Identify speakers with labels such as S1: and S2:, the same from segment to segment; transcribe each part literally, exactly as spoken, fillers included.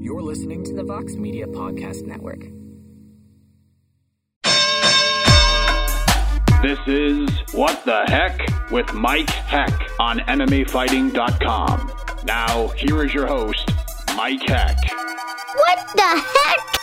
S1: You're listening to the Vox Media Podcast Network.
S2: This is What the Heck with Mike Heck on M M A Fighting dot com. Now, here is your host, Mike Heck.
S3: What the heck?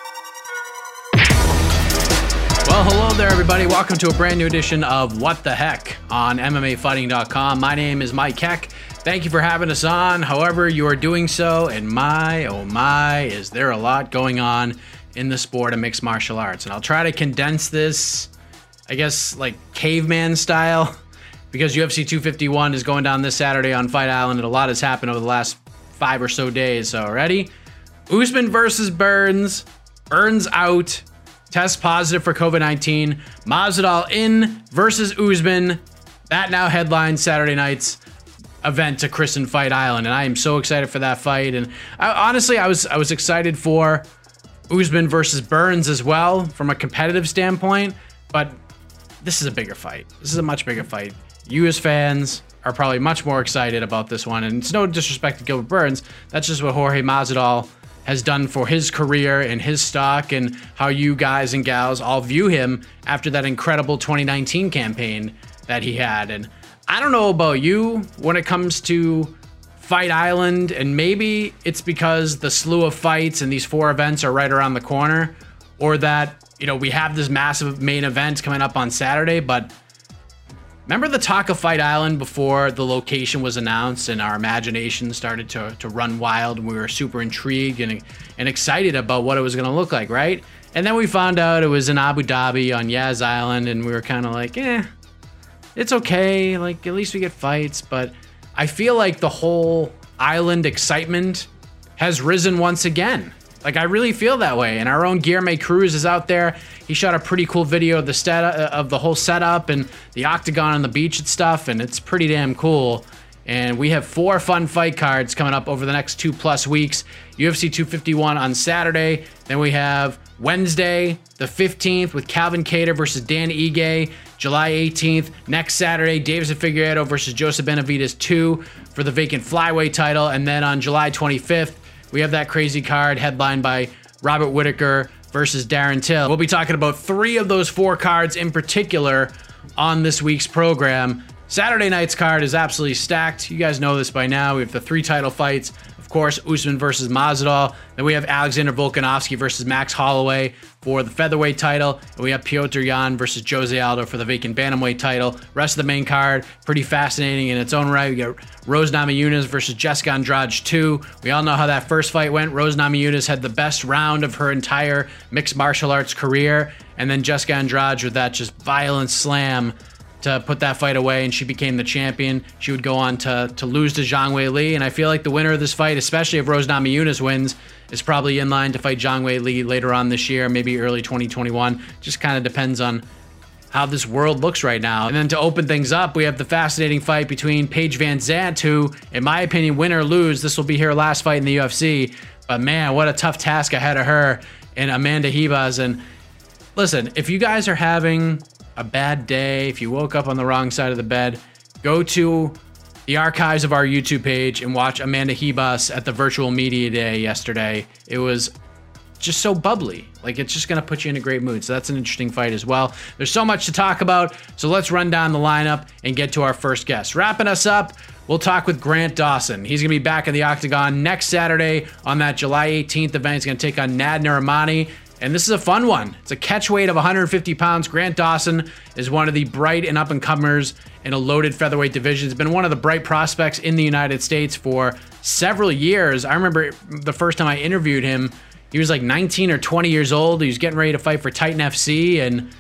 S4: Well, hello there, everybody. Welcome to a brand new edition of What the Heck on M M A Fighting dot com. My name is Mike Heck. Thank you for having us on, however you are doing so. And my, oh my, is there a lot going on in the sport of mixed martial arts. And I'll try to condense this, I guess, like caveman style, because U F C two fifty-one is going down this Saturday on Fight Island, and a lot has happened over the last five or so days. So, ready? Usman versus Burns. Burns out. Test positive for COVID nineteen. Masvidal in versus Usman. That now headlines Saturday night's event to Kristen Fight Island, and I am so excited for that fight. And I, honestly, I was I was excited for Usman versus Burns as well from a competitive standpoint, but this is a bigger fight. This is a much bigger fight. You as fans are probably much more excited about this one, and it's no disrespect to Gilbert Burns. That's just what Jorge Masvidal has done for his career and his stock, and how you guys and gals all view him after that incredible twenty nineteen campaign that he had. And I don't know about you when it comes to Fight Island, and maybe it's because the slew of fights and these four events are right around the corner, or that, you know, we have this massive main event coming up on Saturday. But remember the talk of Fight Island before the location was announced, and our imagination started to, to run wild, and we were super intrigued and, and excited about what it was going to look like, right? And then we found out it was in Abu Dhabi on Yas Island, and we were kind of like, eh, it's okay. Like, at least we get fights. But I feel like the whole island excitement has risen once again. Like, I really feel that way. And our own Guilherme Cruz is out there. He shot a pretty cool video of the stat of the whole setup and the octagon on the beach and stuff, and it's pretty damn cool. And we have four fun fight cards coming up over the next two plus weeks. U F C two fifty-one on Saturday. Then we have Wednesday, the fifteenth, with Calvin Kattar versus Dan Ige. July eighteenth, next Saturday, Deiveson Figueiredo versus Joseph Benavidez two for the vacant flyweight title. And then on July twenty-fifth, we have that crazy card headlined by Robert Whittaker versus Darren Till. We'll be talking about three of those four cards in particular on this week's program. Saturday night's card is absolutely stacked. You guys know this by now. We have the three title fights. Of course, Usman versus Masvidal. Then we have Alexander Volkanovski versus Max Holloway for the featherweight title. And we have Petr Yan versus Jose Aldo for the vacant bantamweight title. Rest of the main card, pretty fascinating in its own right. We got Rose Namajunas versus Jessica Andrade two. We all know how that first fight went. Rose Namajunas had the best round of her entire mixed martial arts career. And then Jessica Andrade with that just violent slam to put that fight away, and she became the champion. She would go on to, to lose to Zhang Weili, and I feel like the winner of this fight, especially if Rose Namajunas wins, is probably in line to fight Zhang Weili later on this year, maybe early twenty twenty-one. Just kind of depends on how this world looks right now. And then to open things up, we have the fascinating fight between Paige Van Zandt, who, in my opinion, win or lose, this will be her last fight in the U F C. But man, what a tough task ahead of her, and Amanda Ribas. And listen, if you guys are having a bad day, if you woke up on the wrong side of the bed, go to the archives of our YouTube page and watch Amanda Ribas at the virtual media day yesterday. It was just so bubbly. Like, it's just going to put you in a great mood. So that's an interesting fight as well. There's so much to talk about. So let's run down the lineup and get to our first guest. Wrapping us up, we'll talk with Grant Dawson. He's going to be back in the octagon next Saturday on that July eighteenth event. He's going to take on Nad Narimani. And this is a fun one. It's a catch weight of one hundred fifty pounds. Grant Dawson is one of the bright and up-and-comers in a loaded featherweight division. He's been one of the bright prospects in the United States for several years. I remember the first time I interviewed him, he was like nineteen or twenty years old. He was getting ready to fight for Titan F C, and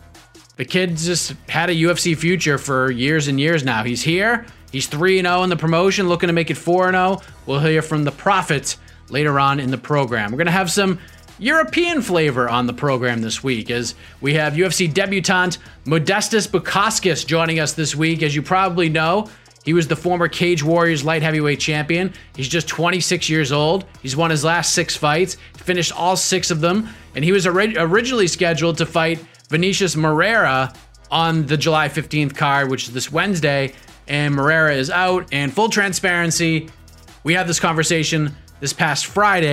S4: the kid just had a U F C future for years and years now. He's here. He's three and oh in the promotion, looking to make it four and oh. We'll hear from the Prophet later on in the program. We're going to have some European flavor on the program this week, as we have U F C debutant Modestas Bukauskas joining us this week. As you probably know, he was the former Cage Warriors light heavyweight champion. He's just twenty-six years old. He's won his last six fights, finished all six of them, and he was ori- originally scheduled to fight Vinicius Moreira on the July fifteenth card, which is this Wednesday, and Moreira is out. And full transparency, we had this conversation this past Friday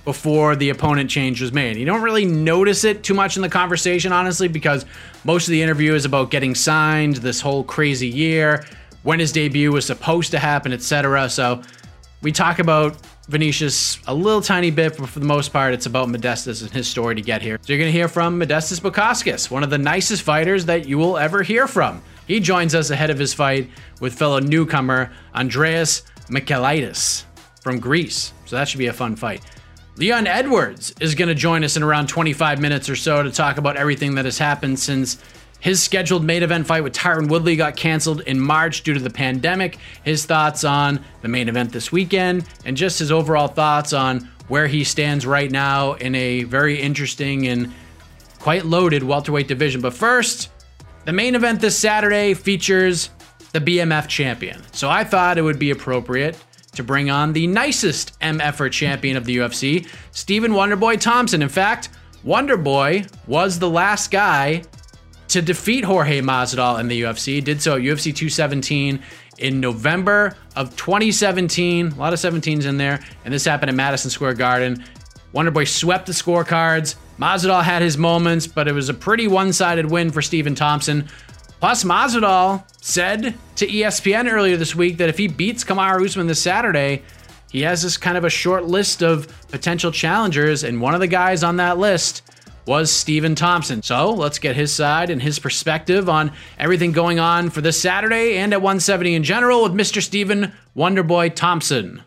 S4: before the opponent change was made. You don't really notice it too much in the conversation, honestly, because most of the interview is about getting signed, this whole crazy year, when his debut was supposed to happen, et cetera. So we talk about Vinicius a little tiny bit, but for the most part, it's about Modestas and his story to get here. So you're going to hear from Modestas Bukauskas, one of the nicest fighters that you will ever hear from. He joins us ahead of his fight with fellow newcomer Andreas Michailidis from Greece. So that should be a fun fight. Leon Edwards is going to join us in around twenty-five minutes or so to talk about everything that has happened since his scheduled main event fight with Tyron Woodley got canceled in March due to the pandemic, his thoughts on the main event this weekend, and just his overall thoughts on where he stands right now in a very interesting and quite loaded welterweight division. But first, the main event this Saturday features the B M F champion. So I thought it would be appropriate to bring on the nicest M F-er champion of the U F C, Stephen Wonderboy Thompson. In fact, Wonderboy was the last guy to defeat Jorge Masvidal in the U F C. Did so at U F C two seventeen in November of twenty seventeen. A lot of seventeens in there, and this happened at Madison Square Garden. Wonderboy swept the scorecards. Masvidal had his moments, but it was a pretty one-sided win for Stephen Thompson. Plus, Masvidal said to E S P N earlier this week that if he beats Kamaru Usman this Saturday, he has this kind of a short list of potential challengers, and one of the guys on that list was Stephen Thompson. So let's get his side and his perspective on everything going on for this Saturday and at one seventy in general with Mister Stephen Wonderboy Thompson.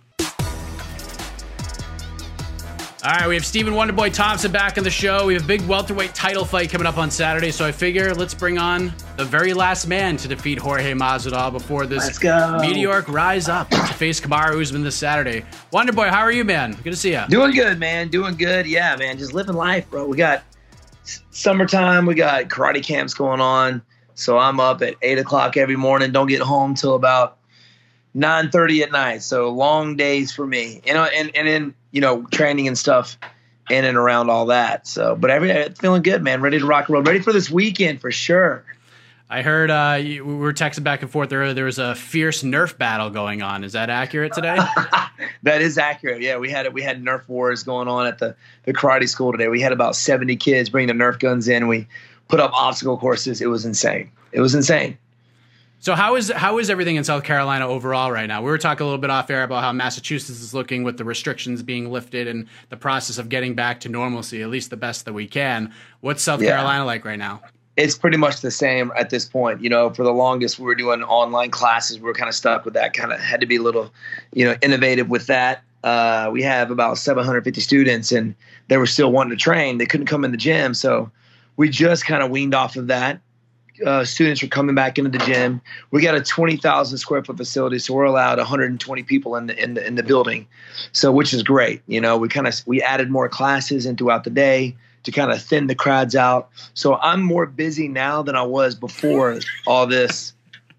S4: All right, we have Stephen Wonderboy Thompson back on the show. We have a big welterweight title fight coming up on Saturday, so I figure let's bring on the very last man to defeat Jorge Masvidal before this meteoric rise up to face Kamaru Usman this Saturday. Wonderboy, how are you, man? Good to see you.
S5: Doing good, man. Doing good. Yeah, man. Just living life, bro. We got summertime. We got karate camps going on, so I'm up at eight o'clock every morning. Don't get home till about nine thirty at night. So long days for me. You know, and and then you know, training and stuff in and around all that. So, but every feeling good, man. Ready to rock and roll. Ready for this weekend for sure.
S4: I heard uh, you, we were texting back and forth earlier. There was a fierce Nerf battle going on. Is that accurate today?
S5: That is accurate. Yeah, we had it. We had Nerf wars going on at the the karate school today. We had about seventy kids bring the Nerf guns in. We put up obstacle courses. It was insane. It was insane.
S4: So how is how is everything in South Carolina overall right now? We were talking a little bit off air about how Massachusetts is looking with the restrictions being lifted and the process of getting back to normalcy, at least the best that we can. What's South yeah. Carolina like right now?
S5: It's pretty much the same at this point. You know, for the longest we were doing online classes. We were kind of stuck with that, kind of had to be a little, you know, innovative with that. Uh, we have about seven hundred fifty students and they were still wanting to train. They couldn't come in the gym. So we just kind of weaned off of that. Uh, students are coming back into the gym. We got a twenty thousand square foot facility, so we're allowed one hundred twenty people in the in the in the building. So, which is great. You know, we kind of we added more classes in throughout the day to kind of thin the crowds out. So I'm more busy now than I was before all this.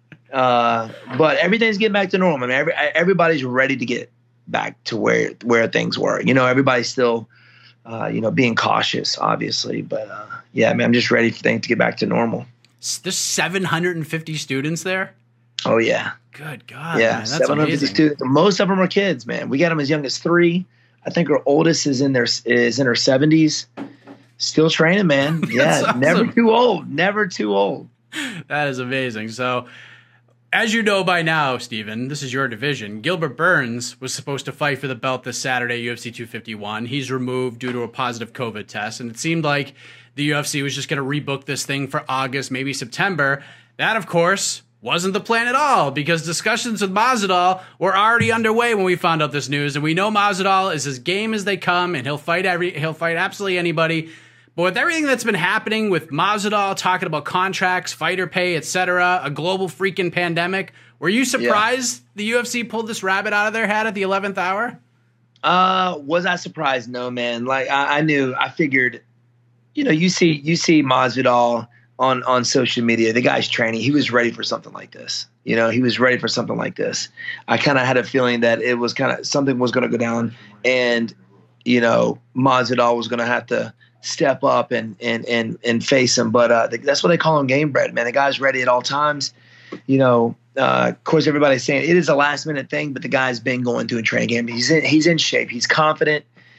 S5: Uh, but everything's getting back to normal. I mean, every, everybody's ready to get back to where where things were. You know, everybody's still, uh, you know, being cautious, obviously. But uh, yeah, I mean, I'm just ready for things to get back to normal.
S4: There's seven hundred fifty students there?
S5: Oh, yeah.
S4: Good God,
S5: yeah,
S4: man. That's
S5: seven hundred fifty
S4: amazing.
S5: Students. Most of them are kids, man. We got them as young as three. I think our oldest is in their is in her seventies. Still training, man. Yeah, awesome. Never too old. Never too old.
S4: That is amazing. So, as you know by now, Stephen, this is your division. Gilbert Burns was supposed to fight for the belt this Saturday, U F C two fifty-one. He's removed due to a positive COVID test, and it seemed like the U F C was just going to rebook this thing for August, maybe September. That, of course, wasn't the plan at all because discussions with Masvidal were already underway when we found out this news, and we know Masvidal is as game as they come, and he'll fight every he'll fight absolutely anybody. But with everything that's been happening with Masvidal talking about contracts, fighter pay, et cetera, a global freaking pandemic, were you surprised yeah. the U F C pulled this rabbit out of their hat at the eleventh hour?
S5: Uh, was I surprised? No, man. Like I, I knew, I figured. You know, you see, you see Masvidal on on social media. The guy's training. He was ready for something like this. You know, he was ready for something like this. I kind of had a feeling that it was kind of something was going to go down, and you know, Masvidal was going to have to step up and and and and face him. But uh, that's what they call him, game bred, man. The guy's ready at all times. You know, uh, of course, everybody's saying it is a last minute thing, but the guy's been going through a training camp. He's in, he's in shape. He's confident.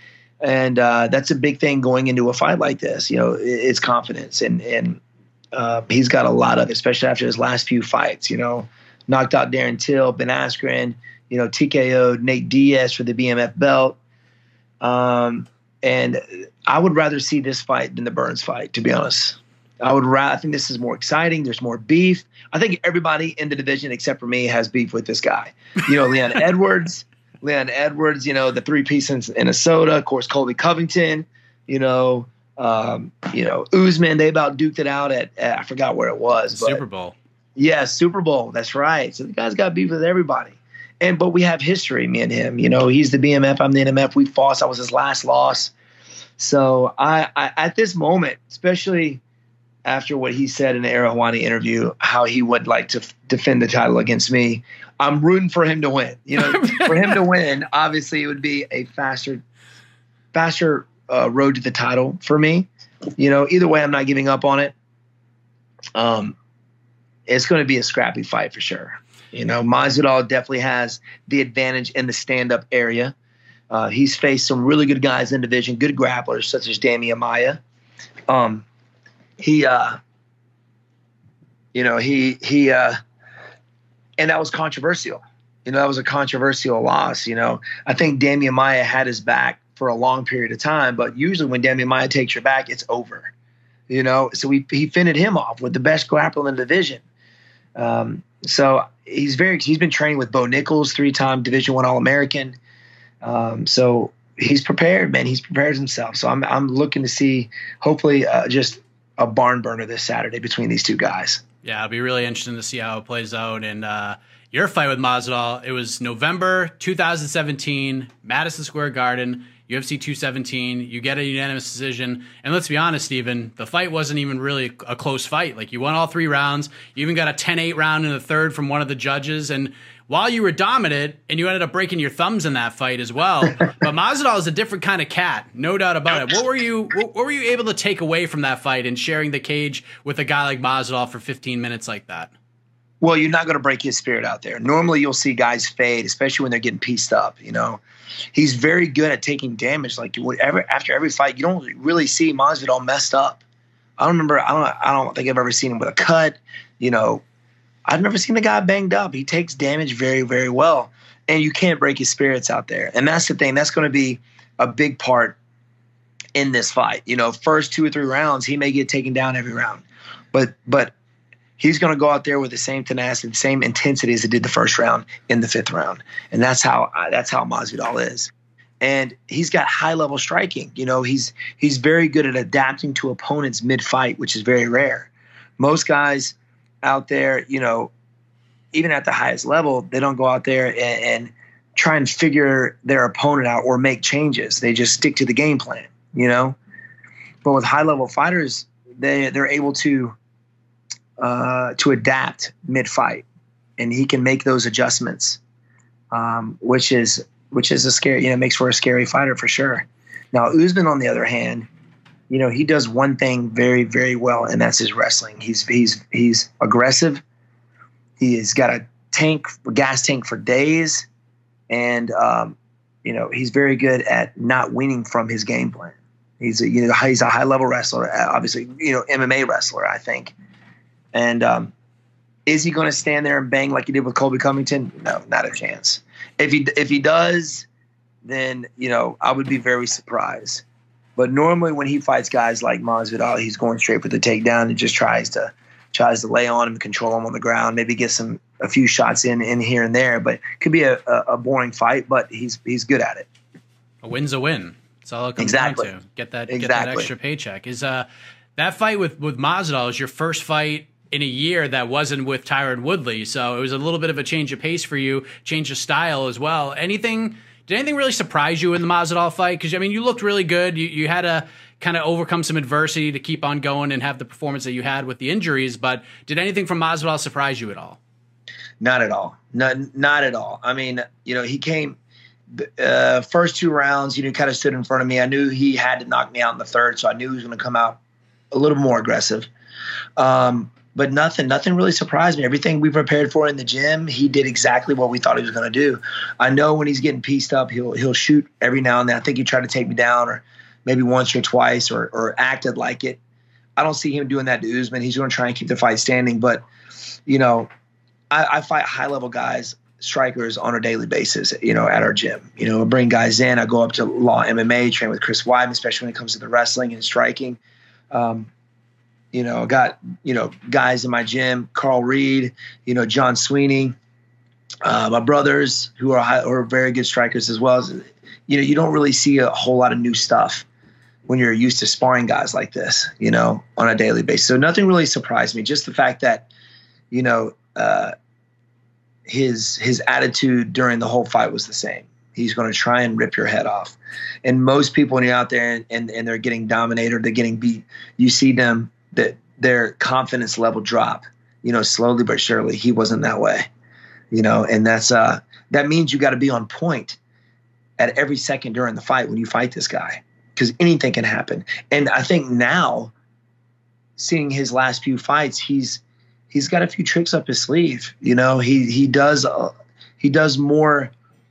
S5: And uh, that's a big thing going into a fight like this. You know, it's confidence, and and uh, he's got a lot of, especially after his last few fights. You know, knocked out Darren Till, Ben Askren. You know, T K O'd Nate Diaz for the B M F belt. Um, and I would rather see this fight than the Burns fight, to be honest. I would rather. I think this is more exciting. There's more beef. I think everybody in the division except for me has beef with this guy. You know, Leon Edwards. Leon Edwards, you know, the three-piece in Minnesota, of course, Colby Covington, you know, um, you know, Usman, they about duked it out at, at I forgot where it was. But,
S4: Super Bowl.
S5: Yeah, Super Bowl. That's right. So the guy's got beef with everybody. And but we have history, me and him. You know, he's the B M F, I'm the N M F. We fought. That was his last loss. So I, I at this moment, especially after what he said in the Arohani interview, how he would like to f- defend the title against me, I'm rooting for him to win. You know, for him to win, obviously it would be a faster, faster uh, road to the title for me. You know, either way, I'm not giving up on it. Um, it's going to be a scrappy fight for sure. You know, Masvidal definitely has the advantage in the stand-up area. Uh, he's faced some really good guys in the division, good grapplers such as Damian Maia. Um, he, uh, you know, he he. Uh, And that was controversial. You know, that was a controversial loss. You know, I think Damian Maia had his back for a long period of time, but usually when Damian Maia takes your back, it's over. You know, so we, he fended him off with the best grappler in the division. Um, so he's very, he's been training with Bo Nichols, three-time Division One All-American. Um, so he's prepared, man. He's prepared himself. So I'm, I'm looking to see, hopefully, uh, just a barn burner this Saturday between these two guys.
S4: Yeah, it'll be really interesting to see how it plays out. And uh, your fight with Masvidal, it was November two thousand seventeen, Madison Square Garden, U F C two seventeen. You get a unanimous decision. And let's be honest, Steven, the fight wasn't even really a close fight. Like, you won all three rounds. You even got a ten eight round in the third from one of the judges. And while you were dominant, and you ended up breaking your thumbs in that fight as well, but Masvidal is a different kind of cat, no doubt about it. What were you what, what were you able to take away from that fight and sharing the cage with a guy like Masvidal for fifteen minutes like that?
S5: Well, you're not going to break his spirit out there. Normally you'll see guys fade, especially when they're getting pieced up, you know. He's very good at taking damage. Like, whatever, after every fight, you don't really see Masvidal messed up. I don't remember, I don't I don't think I've ever seen him with a cut, you know. I've never seen the guy banged up. He takes damage very, very well. And you can't break his spirits out there. And that's the thing. That's going to be a big part in this fight. You know, first two or three rounds, he may get taken down every round. But but he's going to go out there with the same tenacity, the same intensity as he did the first round in the fifth round. And that's how that's how Masvidal is. And he's got high-level striking. You know, he's he's very good at adapting to opponents mid-fight, which is very rare. Most guys out there, you know, even at the highest level, they don't go out there and, and try and figure their opponent out or make changes. They just stick to the game plan, you know. But with high-level fighters, they they're able to uh, to adapt mid-fight, and he can make those adjustments, um, which is which is a scary, you know, makes for a scary fighter for sure. Now, Usman, on the other hand, you know, he does one thing very, very well, and that's his wrestling. He's he's he's aggressive. He's got a tank, a gas tank for days, and um, you know, he's very good at not winning from his game plan. He's a, you know, he's a high level wrestler, obviously, you know, M M A wrestler, I think. And um, is he going to stand there and bang like he did with Colby Covington? No, not a chance. If he if he does, then you know, I would be very surprised. But normally when he fights guys like Masvidal, he's going straight for the takedown and just tries to tries to lay on him, control him on the ground, maybe get some a few shots in in here and there. But it could be a, a, a boring fight, but he's he's good at it.
S4: A win's a win. That's all it comes
S5: exactly.
S4: down to. Get that
S5: exactly.
S4: get that extra paycheck. Is uh that fight with with Masvidal is your first fight in a year that wasn't with Tyron Woodley, so it was a little bit of a change of pace for you, change of style as well. Anything? Did anything really surprise you in the Masvidal fight? Because, I mean, you looked really good. You, you had to kind of overcome some adversity to keep on going and have the performance that you had with the injuries. But did anything from Masvidal surprise you at all?
S5: Not at all. Not, not at all. I mean, you know, he came uh, first two rounds, you know, kind of stood in front of me. I knew he had to knock me out in the third, so I knew he was going to come out a little more aggressive. Um, but nothing, nothing really surprised me. Everything we prepared for in the gym, he did exactly what we thought he was going to do. I know when he's getting pieced up, he'll he'll shoot every now and then. I think he tried to take me down, or maybe once or twice, or or acted like it. I don't see him doing that to Usman. He's going to try and keep the fight standing. But, you know, I, I fight high-level guys, strikers, on a daily basis, you know, at our gym. You know, I bring guys in. I go up to Law M M A, train with Chris Weidman, especially when it comes to the wrestling and striking. Um, you know, I got, you know, guys in my gym, Carl Reed, you know, John Sweeney, uh, my brothers who are, high, who are very good strikers as well. You know, you don't really see a whole lot of new stuff when you're used to sparring guys like this, you know, on a daily basis. So nothing really surprised me. Just the fact that, you know, uh, his his attitude during the whole fight was the same. He's going to try and rip your head off. And most people, when you're out there and, and, and they're getting dominated or they're getting beat, you see them, that their confidence level drop, you know, slowly but surely. He wasn't that way, you know, and that's uh, that means you got to be on point at every second during the fight when you fight this guy, because anything can happen. And I think now, seeing his last few fights, he's he's got a few tricks up his sleeve. You know, he he does uh, he does more.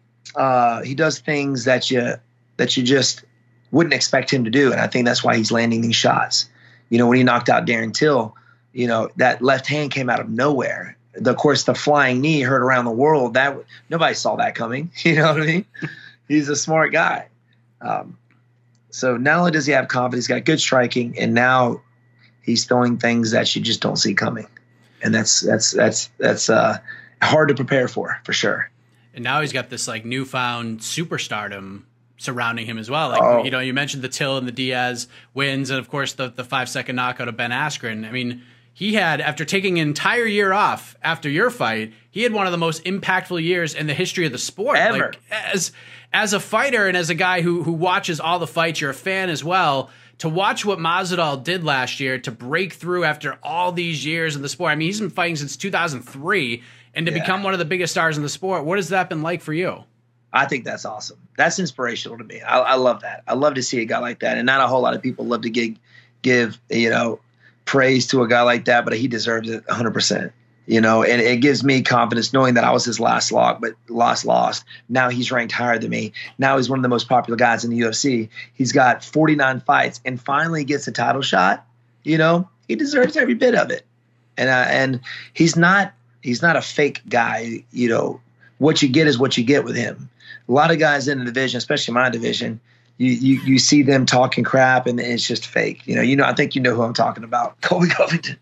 S5: Uh, he does things that you that you just wouldn't expect him to do, and I think that's why he's landing these shots. You know, when he knocked out Darren Till, you know, that left hand came out of nowhere. The, of course, the flying knee heard around the world. That nobody saw that coming. You know what I mean? He's a smart guy. Um, so not only does he have confidence, he's got good striking, and now he's throwing things that you just don't see coming, and that's that's that's that's uh, hard to prepare for, for sure.
S4: And now he's got this like newfound superstardom surrounding him as well. Like,
S5: oh.
S4: you know, you mentioned the Till and the Diaz wins, and of course the the five second knockout of Ben Askren. I mean, he had, after taking an entire year off after your fight, he had one of the most impactful years in the history of the sport.
S5: Ever.
S4: Like, as as a fighter and as a guy who who watches all the fights, you're a fan as well. To watch what Masvidal did last year to break through after all these years in the sport. I mean, he's been fighting since two thousand three, and to yeah. become one of the biggest stars in the sport. What has that been like for you?
S5: I think that's awesome. That's inspirational to me. I, I love that. I love to see a guy like that. And not a whole lot of people love to give, give, you know, praise to a guy like that, but he deserves it one hundred percent. You know, and it gives me confidence knowing that I was his last lock, but lost, lost. Now he's ranked higher than me. Now he's one of the most popular guys in the U F C. He's got forty-nine fights and finally gets a title shot. You know, he deserves every bit of it. And uh, and he's not he's not a fake guy. You know, what you get is what you get with him. A lot of guys in the division, especially my division, you you, you see them talking crap and it's just fake. You know, you know, I think you know who I'm talking about, Colby Covington.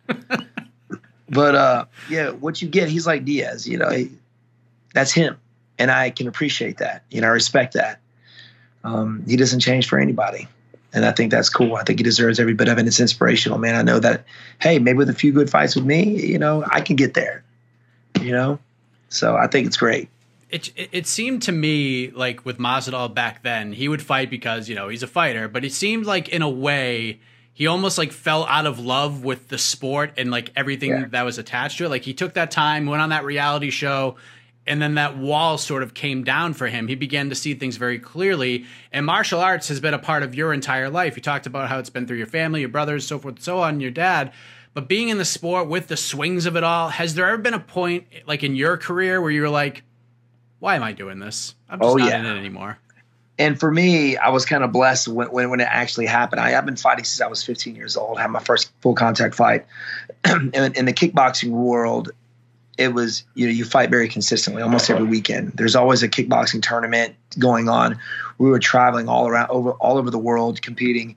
S5: But, uh, yeah, what you get, he's like Diaz, you know, he, that's him. And I can appreciate that. You know, I respect that. Um, he doesn't change for anybody. And I think that's cool. I think he deserves every bit of it. It's inspirational, man. I know that, hey, maybe with a few good fights with me, you know, I can get there, you know. So I think it's great.
S4: It, it it seemed to me like with Masvidal back then, he would fight because, you know, he's a fighter. But it seemed like in a way he almost like fell out of love with the sport and like everything yeah. that was attached to it. Like he took that time, went on that reality show, and then that wall sort of came down for him. He began to see things very clearly. And martial arts has been a part of your entire life. You talked about how it's been through your family, your brothers, so forth and so on, your dad. But being in the sport with the swings of it all, has there ever been a point like in your career where you were like, why am I doing this? I'm just
S5: oh,
S4: not
S5: yeah.
S4: in it anymore.
S5: And for me, I was kind of blessed when, when, when it actually happened. I, I've been fighting since I was fifteen years old. I had my first full contact fight. in, in the kickboxing world, it was, you know, you fight very consistently almost every weekend. There's always a kickboxing tournament going on. We were traveling all around, over all over the world competing.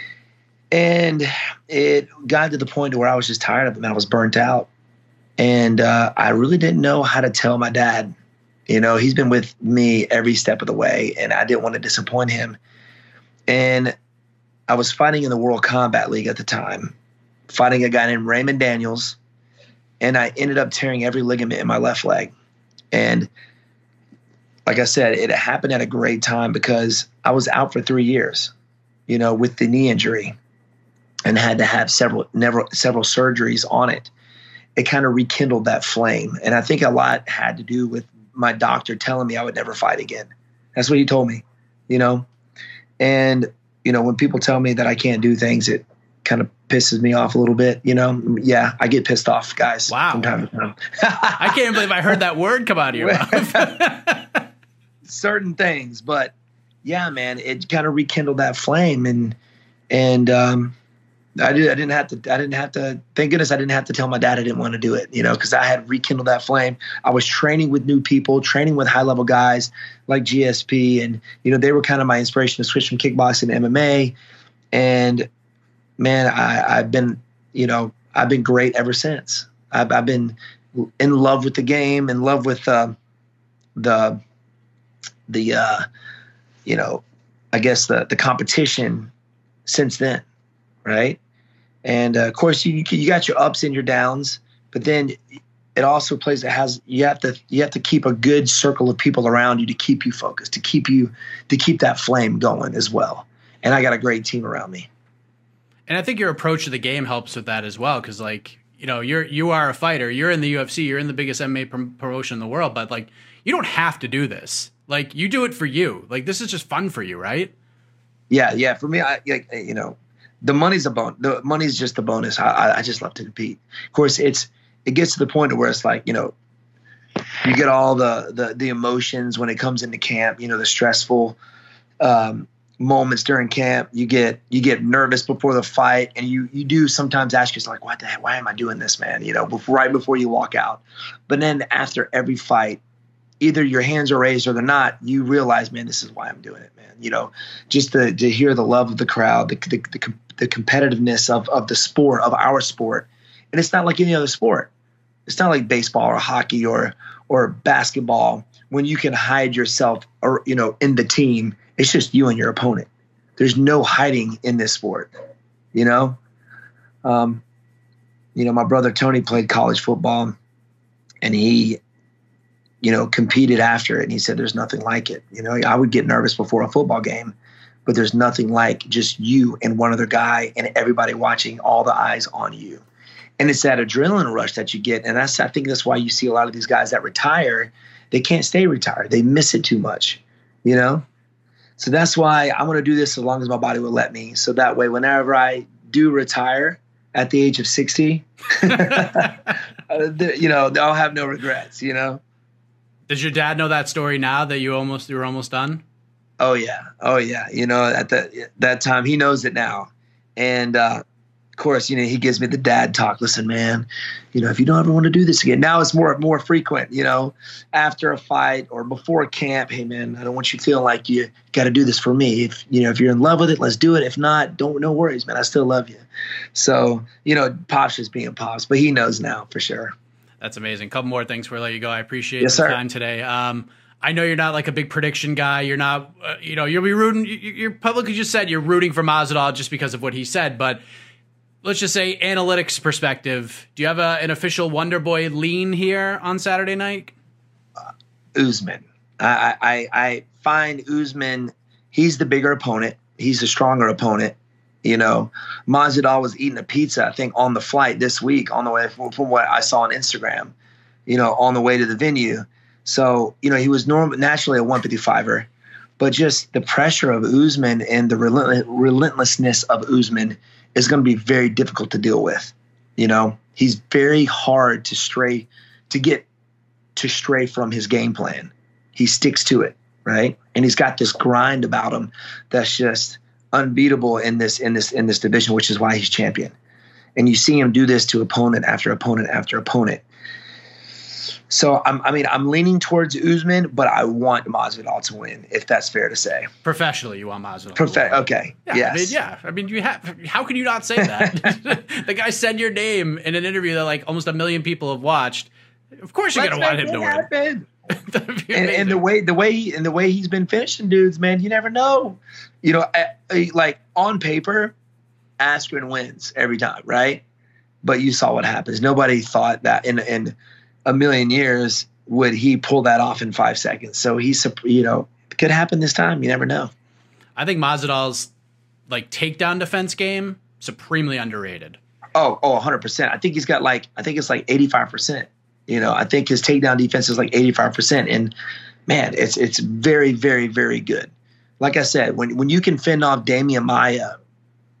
S5: And it got to the point where I was just tired of it, and I was burnt out. And uh, I really didn't know how to tell my dad. You know, he's been with me every step of the way, and I didn't want to disappoint him. And I was fighting in the World Combat League at the time, fighting a guy named Raymond Daniels, and I ended up tearing every ligament in my left leg. And like I said, it happened at a great time because I was out for three years, you know, with the knee injury and had to have several, never, several surgeries on it. It kind of rekindled that flame. And I think a lot had to do with my doctor telling me I would never fight again. That's what he told me, you know? And, you know, when people tell me that I can't do things, it, kind of pisses me off a little bit. You know, yeah, I get pissed off, guys.
S4: Wow.
S5: From time to time.
S4: I can't believe I heard that word come out of your mouth.
S5: Certain things, but yeah, man, it kind of rekindled that flame, and and um, I did. I didn't have to. I didn't have to. Thank goodness I didn't have to tell my dad I didn't want to do it. You know, because I had rekindled that flame. I was training with new people, training with high level guys like G S P, and you know they were kind of my inspiration to switch from kickboxing to M M A. And man, I, I've been, you know, I've been great ever since. I've, I've been in love with the game, in love with uh, the the uh, you know, I guess the the competition since then, right? And uh, of course, you you got your ups and your downs, but then it also plays. It has you have to you have to keep a good circle of people around you to keep you focused, to keep you to keep that flame going as well. And I got a great team around me.
S4: And I think your approach to the game helps with that as well, because like you know you're you are a fighter, you're in the U F C, you're in the biggest M M A prom- promotion in the world, but like you don't have to do this. Like you do it for you. Like this is just fun for you, right?
S5: Yeah, yeah. For me, I like you know, the money's a bonus. The money's just a bonus. I, I I just love to compete. Of course, it's it gets to the point where it's like you know, you get all the the the emotions when it comes into camp. You know, the stressful um, moments during camp. You get you get nervous before the fight, and you you do sometimes ask yourself like, what the heck? Why am I doing this, man? You know, before, right before you walk out. But then after every fight, either your hands are raised or they're not, you realize, man, this is why I'm doing it, man. You know, just to, to hear the love of the crowd, the, the, the, the competitiveness of, of the sport, of our sport. And it's not like any other sport. It's not like baseball or hockey or, or basketball when you can hide yourself or, you know, in the team. It's just you and your opponent. There's no hiding in this sport, you know? Um, you know, my brother Tony played college football, and he, you know, competed after it. And he said, there's nothing like it. You know, I would get nervous before a football game, but there's nothing like just you and one other guy and everybody watching, all the eyes on you. And it's that adrenaline rush that you get. And that's, I think that's why you see a lot of these guys that retire, they can't stay retired. They miss it too much, you know? So that's why I'm going to do this as long as my body will let me. So that way, whenever I do retire at the age of sixty, you know, I'll have no regrets, you know?
S4: Does your dad know that story now that you almost you were almost done?
S5: Oh yeah, oh yeah. You know, at that that time, he knows it now, and uh, of course, you know, he gives me the dad talk. Listen, man, you know, if you don't ever want to do this again, now it's more more frequent. You know, after a fight or before a camp, hey man, I don't want you feeling like you got to do this for me. If you know, if you're in love with it, let's do it. If not, don't. No worries, man. I still love you. So you know, Pop's just being Pops, but he knows now for sure.
S4: That's amazing. A couple more things before I let you go. I appreciate
S5: yes,
S4: the
S5: sir.
S4: time today. Um, I know you're not like a big prediction guy. You're not, uh, you know, you'll be rooting. You, you're publicly just said you're rooting for Masvidal just because of what he said. But let's just say analytics perspective. Do you have a, an official Wonder Boy lean here on Saturday night?
S5: Uh, Usman. I, I I find Usman. He's the bigger opponent. He's the stronger opponent. You know, Masvidal was eating a pizza, I think, on the flight this week, on the way from, from what I saw on Instagram, you know, on the way to the venue. So, you know, he was norm- naturally a one fifty-fiver, but just the pressure of Usman and the relent- relentlessness of Usman is going to be very difficult to deal with. You know, he's very hard to stray, to get to stray from his game plan. He sticks to it, right? And he's got this grind about him that's just unbeatable in this in this in this division, which is why he's champion. And you see him do this to opponent after opponent after opponent. So I'm, I mean, I'm leaning towards Usman, but I want Masvidal to win, if that's fair to say.
S4: Professionally, you want Masvidal.
S5: Profe- okay.
S4: Yeah,
S5: yes.
S4: I mean, yeah. I mean, you have. How can you not say that? The guy said your name in an interview that like almost a million people have watched. Of course, you're
S5: Let's
S4: gonna want
S5: make
S4: him
S5: it
S4: to
S5: happen.
S4: win.
S5: and, and the way the way he, and the way he's been finishing dudes, man, you never know. You know, I, I, like on paper, Askren wins every time, right? But you saw what happens. Nobody thought that in in a million years would he pull that off in five seconds. So he's, you know, it could happen this time. You never know.
S4: I think Masvidal's like takedown defense game supremely underrated.
S5: Oh, oh, one hundred percent. I think he's got like I think it's like eighty-five percent. You know, I think his takedown defense is like eighty-five percent. And man, it's it's very, very, very good. Like I said, when when you can fend off Damian Maia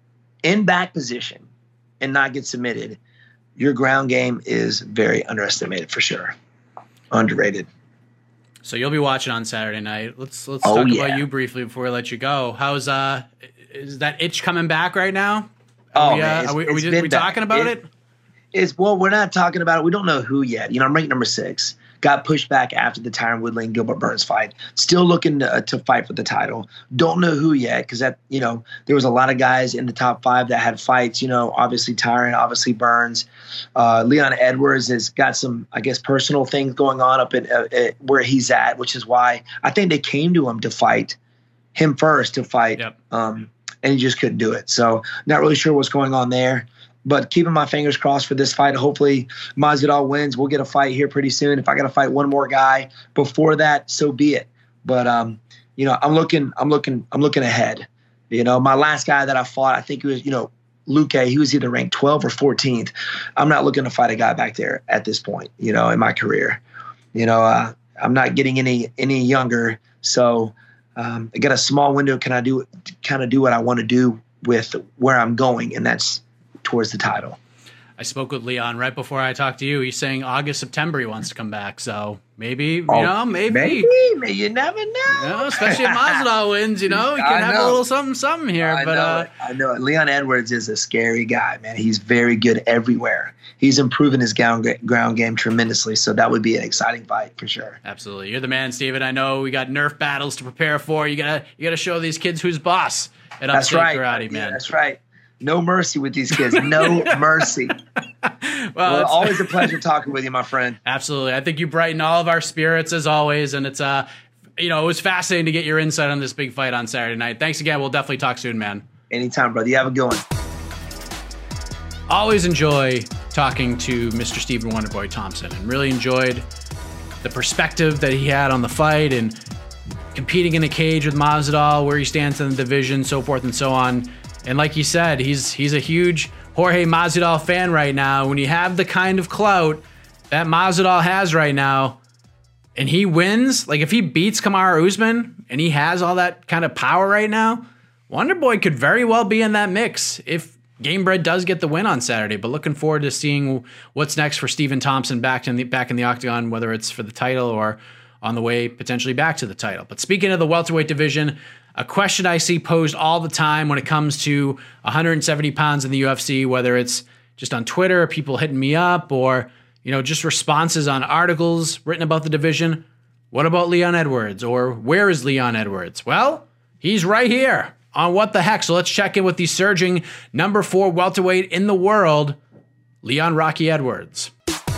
S5: in back position and not get submitted, your ground game is very underestimated for sure. Underrated.
S4: So you'll be watching on Saturday night. Let's let's
S5: Oh,
S4: talk
S5: yeah.
S4: about you briefly before we let you go. How's uh is that itch coming back right now?
S5: Oh,
S4: Are we, uh,
S5: man, it's-
S4: are we, are we,
S5: it's
S4: just-
S5: been
S4: we
S5: back.
S4: talking about
S5: It-
S4: it?
S5: It's well, we're not talking about it. We don't know who yet. You know, I'm ranked number six. Got pushed back after the Tyron Woodley and Gilbert Burns fight. Still looking to, uh, to fight for the title. Don't know who yet because that you know there was a lot of guys in the top five that had fights. You know, obviously Tyron, obviously Burns. Uh, Leon Edwards has got some, I guess, personal things going on up at, uh, at where he's at, which is why I think they came to him to fight him first to fight,
S4: Yep.
S5: um, and he just couldn't do it. So not really sure what's going on there. But keeping my fingers crossed for this fight. Hopefully Masvidal wins. We'll get a fight here pretty soon. If I got to fight one more guy before that, so be it. But um, you know, I'm looking, I'm looking, I'm looking ahead. You know, my last guy that I fought, I think it was, you know, Luque. He was either ranked twelfth or fourteenth. I'm not looking to fight a guy back there at this point. You know, in my career. You know, uh, I'm not getting any any younger, so um, I got a small window. Can I do kind of do what I want to do with where I'm going, and that's towards the title.
S4: I spoke with Leon right before I talked to you. He's saying August, September he wants to come back. So maybe, you
S5: Oh,
S4: know, maybe.
S5: Maybe, maybe you never know.
S4: You know, especially if Masvidal wins, you know, he
S5: I
S4: can have a
S5: know.
S4: little something, something here.
S5: I
S4: but
S5: know
S4: uh,
S5: it. I know it. Leon Edwards is a scary guy, man. He's very good everywhere. He's improving his ground, ground game tremendously. So that would be an exciting fight for sure.
S4: absolutely, you're the man, Steven. I know we got Nerf battles to prepare for. You gotta, you gotta show these kids who's boss at
S5: That's
S4: Upstate
S5: right.
S4: Karate,
S5: Yeah,
S4: man.
S5: that's right. No mercy with these kids. No mercy.
S4: well,
S5: Well,
S4: it's-
S5: always a pleasure talking with you, my friend.
S4: Absolutely. I think you brighten all of our spirits as always. And it's, uh, you know, it was fascinating to get your insight on this big fight on Saturday night. Thanks again. We'll definitely talk soon, man.
S5: Anytime, brother. You have a good one.
S4: Always enjoy talking to Mister Stephen Wonderboy Thompson and really enjoyed the perspective that he had on the fight and competing in a cage with Masvidal, where he stands in the division, so forth and so on. And like you said, he's he's a huge Jorge Masvidal fan right now. When you have the kind of clout that Masvidal has right now, and he wins, like if he beats Kamaru Usman and he has all that kind of power right now, Wonderboy could very well be in that mix if Gamebred does get the win on Saturday. But looking forward to seeing what's next for Stephen Thompson back in the back in the octagon, whether it's for the title or on the way potentially back to the title. But speaking of the welterweight division, a question I see posed all the time when it comes to one hundred seventy pounds in the U F C, whether it's just on Twitter, people hitting me up, or you know, just responses on articles written about the division. What about Leon Edwards? Or where is Leon Edwards? Well, he's right here on What the Heck. So let's check in with the surging number four welterweight in the world, Leon Rocky Edwards.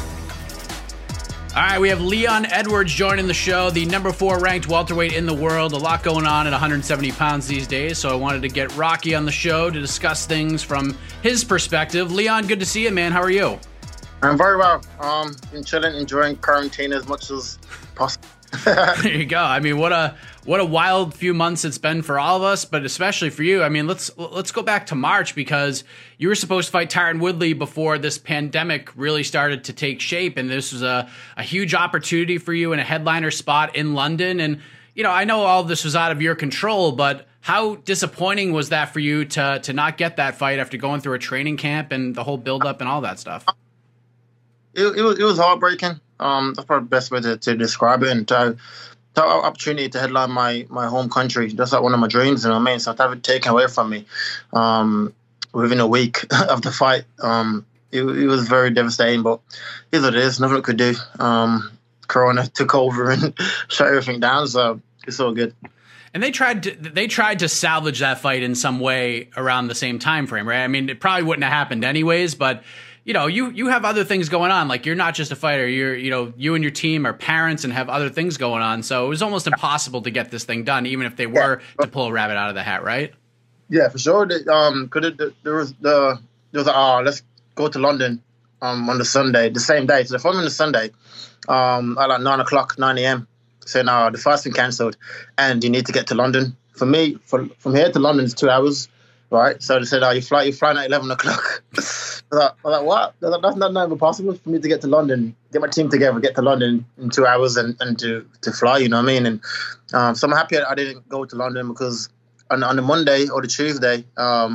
S4: All right, we have Leon Edwards joining the show, the number four ranked welterweight in the world. A lot going on at one hundred seventy pounds these days, so I wanted to get Rocky on the show to discuss things from his perspective. Leon, good to see you, man. How are you?
S6: I'm very well. Um, been chilling, enjoying quarantine as much as possible.
S4: There you go. I mean, what a what a wild few months it's been for all of us, but especially for you. I mean, let's let's go back to March, because you were supposed to fight Tyron Woodley before this pandemic really started to take shape, and this was a, a huge opportunity for you in a headliner spot in London. And you know, I know all of this was out of your control, but how disappointing was that for you to to not get that fight after going through a training camp and the whole buildup and all that stuff?
S6: It, it was it was heartbreaking. Um, that's probably the best way to, to describe it. And to, to have an opportunity to headline my my home country, that's like one of my dreams. You know what I mean? So to have it taken away from me um, within a week of the fight, um, it, it was very devastating. But it is what it is. Nothing I could do. Um, Corona took over and shut everything down. So it's all good.
S4: And they tried to they tried to salvage that fight in some way around the same time frame, right? I mean, it probably wouldn't have happened anyways, but you know, you you have other things going on. Like, you're not just a fighter. You're, you know, you and your team are parents and have other things going on. So it was almost impossible to get this thing done, even if they were to pull a rabbit out of the hat, right?
S6: Yeah, for sure. The, um, cause it, the, there was the there was a, uh, let's go to London um on the Sunday, the same day. So the following Sunday, um, at like nine o'clock, nine a.m. saying, "Uh, the fight's been cancelled, and you need to get to London." For me, for, from here to London is two hours, right? So they said, "Oh, you fly, you flying at eleven o'clock." I was like, I was like, what? That's not, not even possible for me to get to London, get my team together, get to London in two hours and, and to, to fly, you know what I mean? And um, so I'm happy I didn't go to London, because on, on the Monday or the Tuesday, um,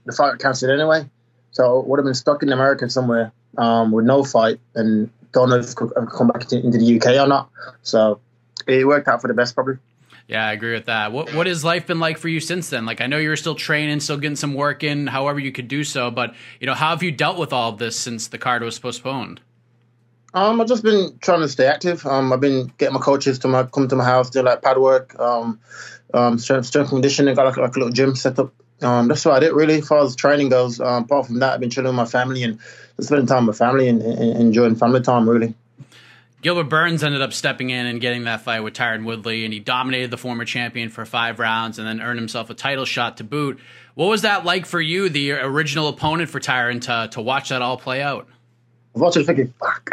S6: the fight got cancelled anyway. So I would have been stuck in America somewhere um, with no fight, and don't know if I could come back into, into the U K or not. So it worked out for the best, probably.
S4: Yeah, I agree with that. What What has life been like for you since then? Like, I know you're still training, still getting some work in, however you could do so. But, you know, how have you dealt with all of this since the card was postponed?
S6: Um, I've just been trying to stay active. Um, I've been getting my coaches to my come to my house, do like pad work, um, um, strength, strength conditioning. Got like, like a little gym set up. Um, that's about it, really, as far as training goes. Um, apart from that, I've been chilling with my family and just spending time with family and, and enjoying family time, really.
S4: Gilbert Burns ended up stepping in and getting that fight with Tyron Woodley, and he dominated the former champion for five rounds and then earned himself a title shot to boot. What was that like for you, the original opponent for Tyron, to, to watch that all play out?
S6: I was watching thinking, fuck.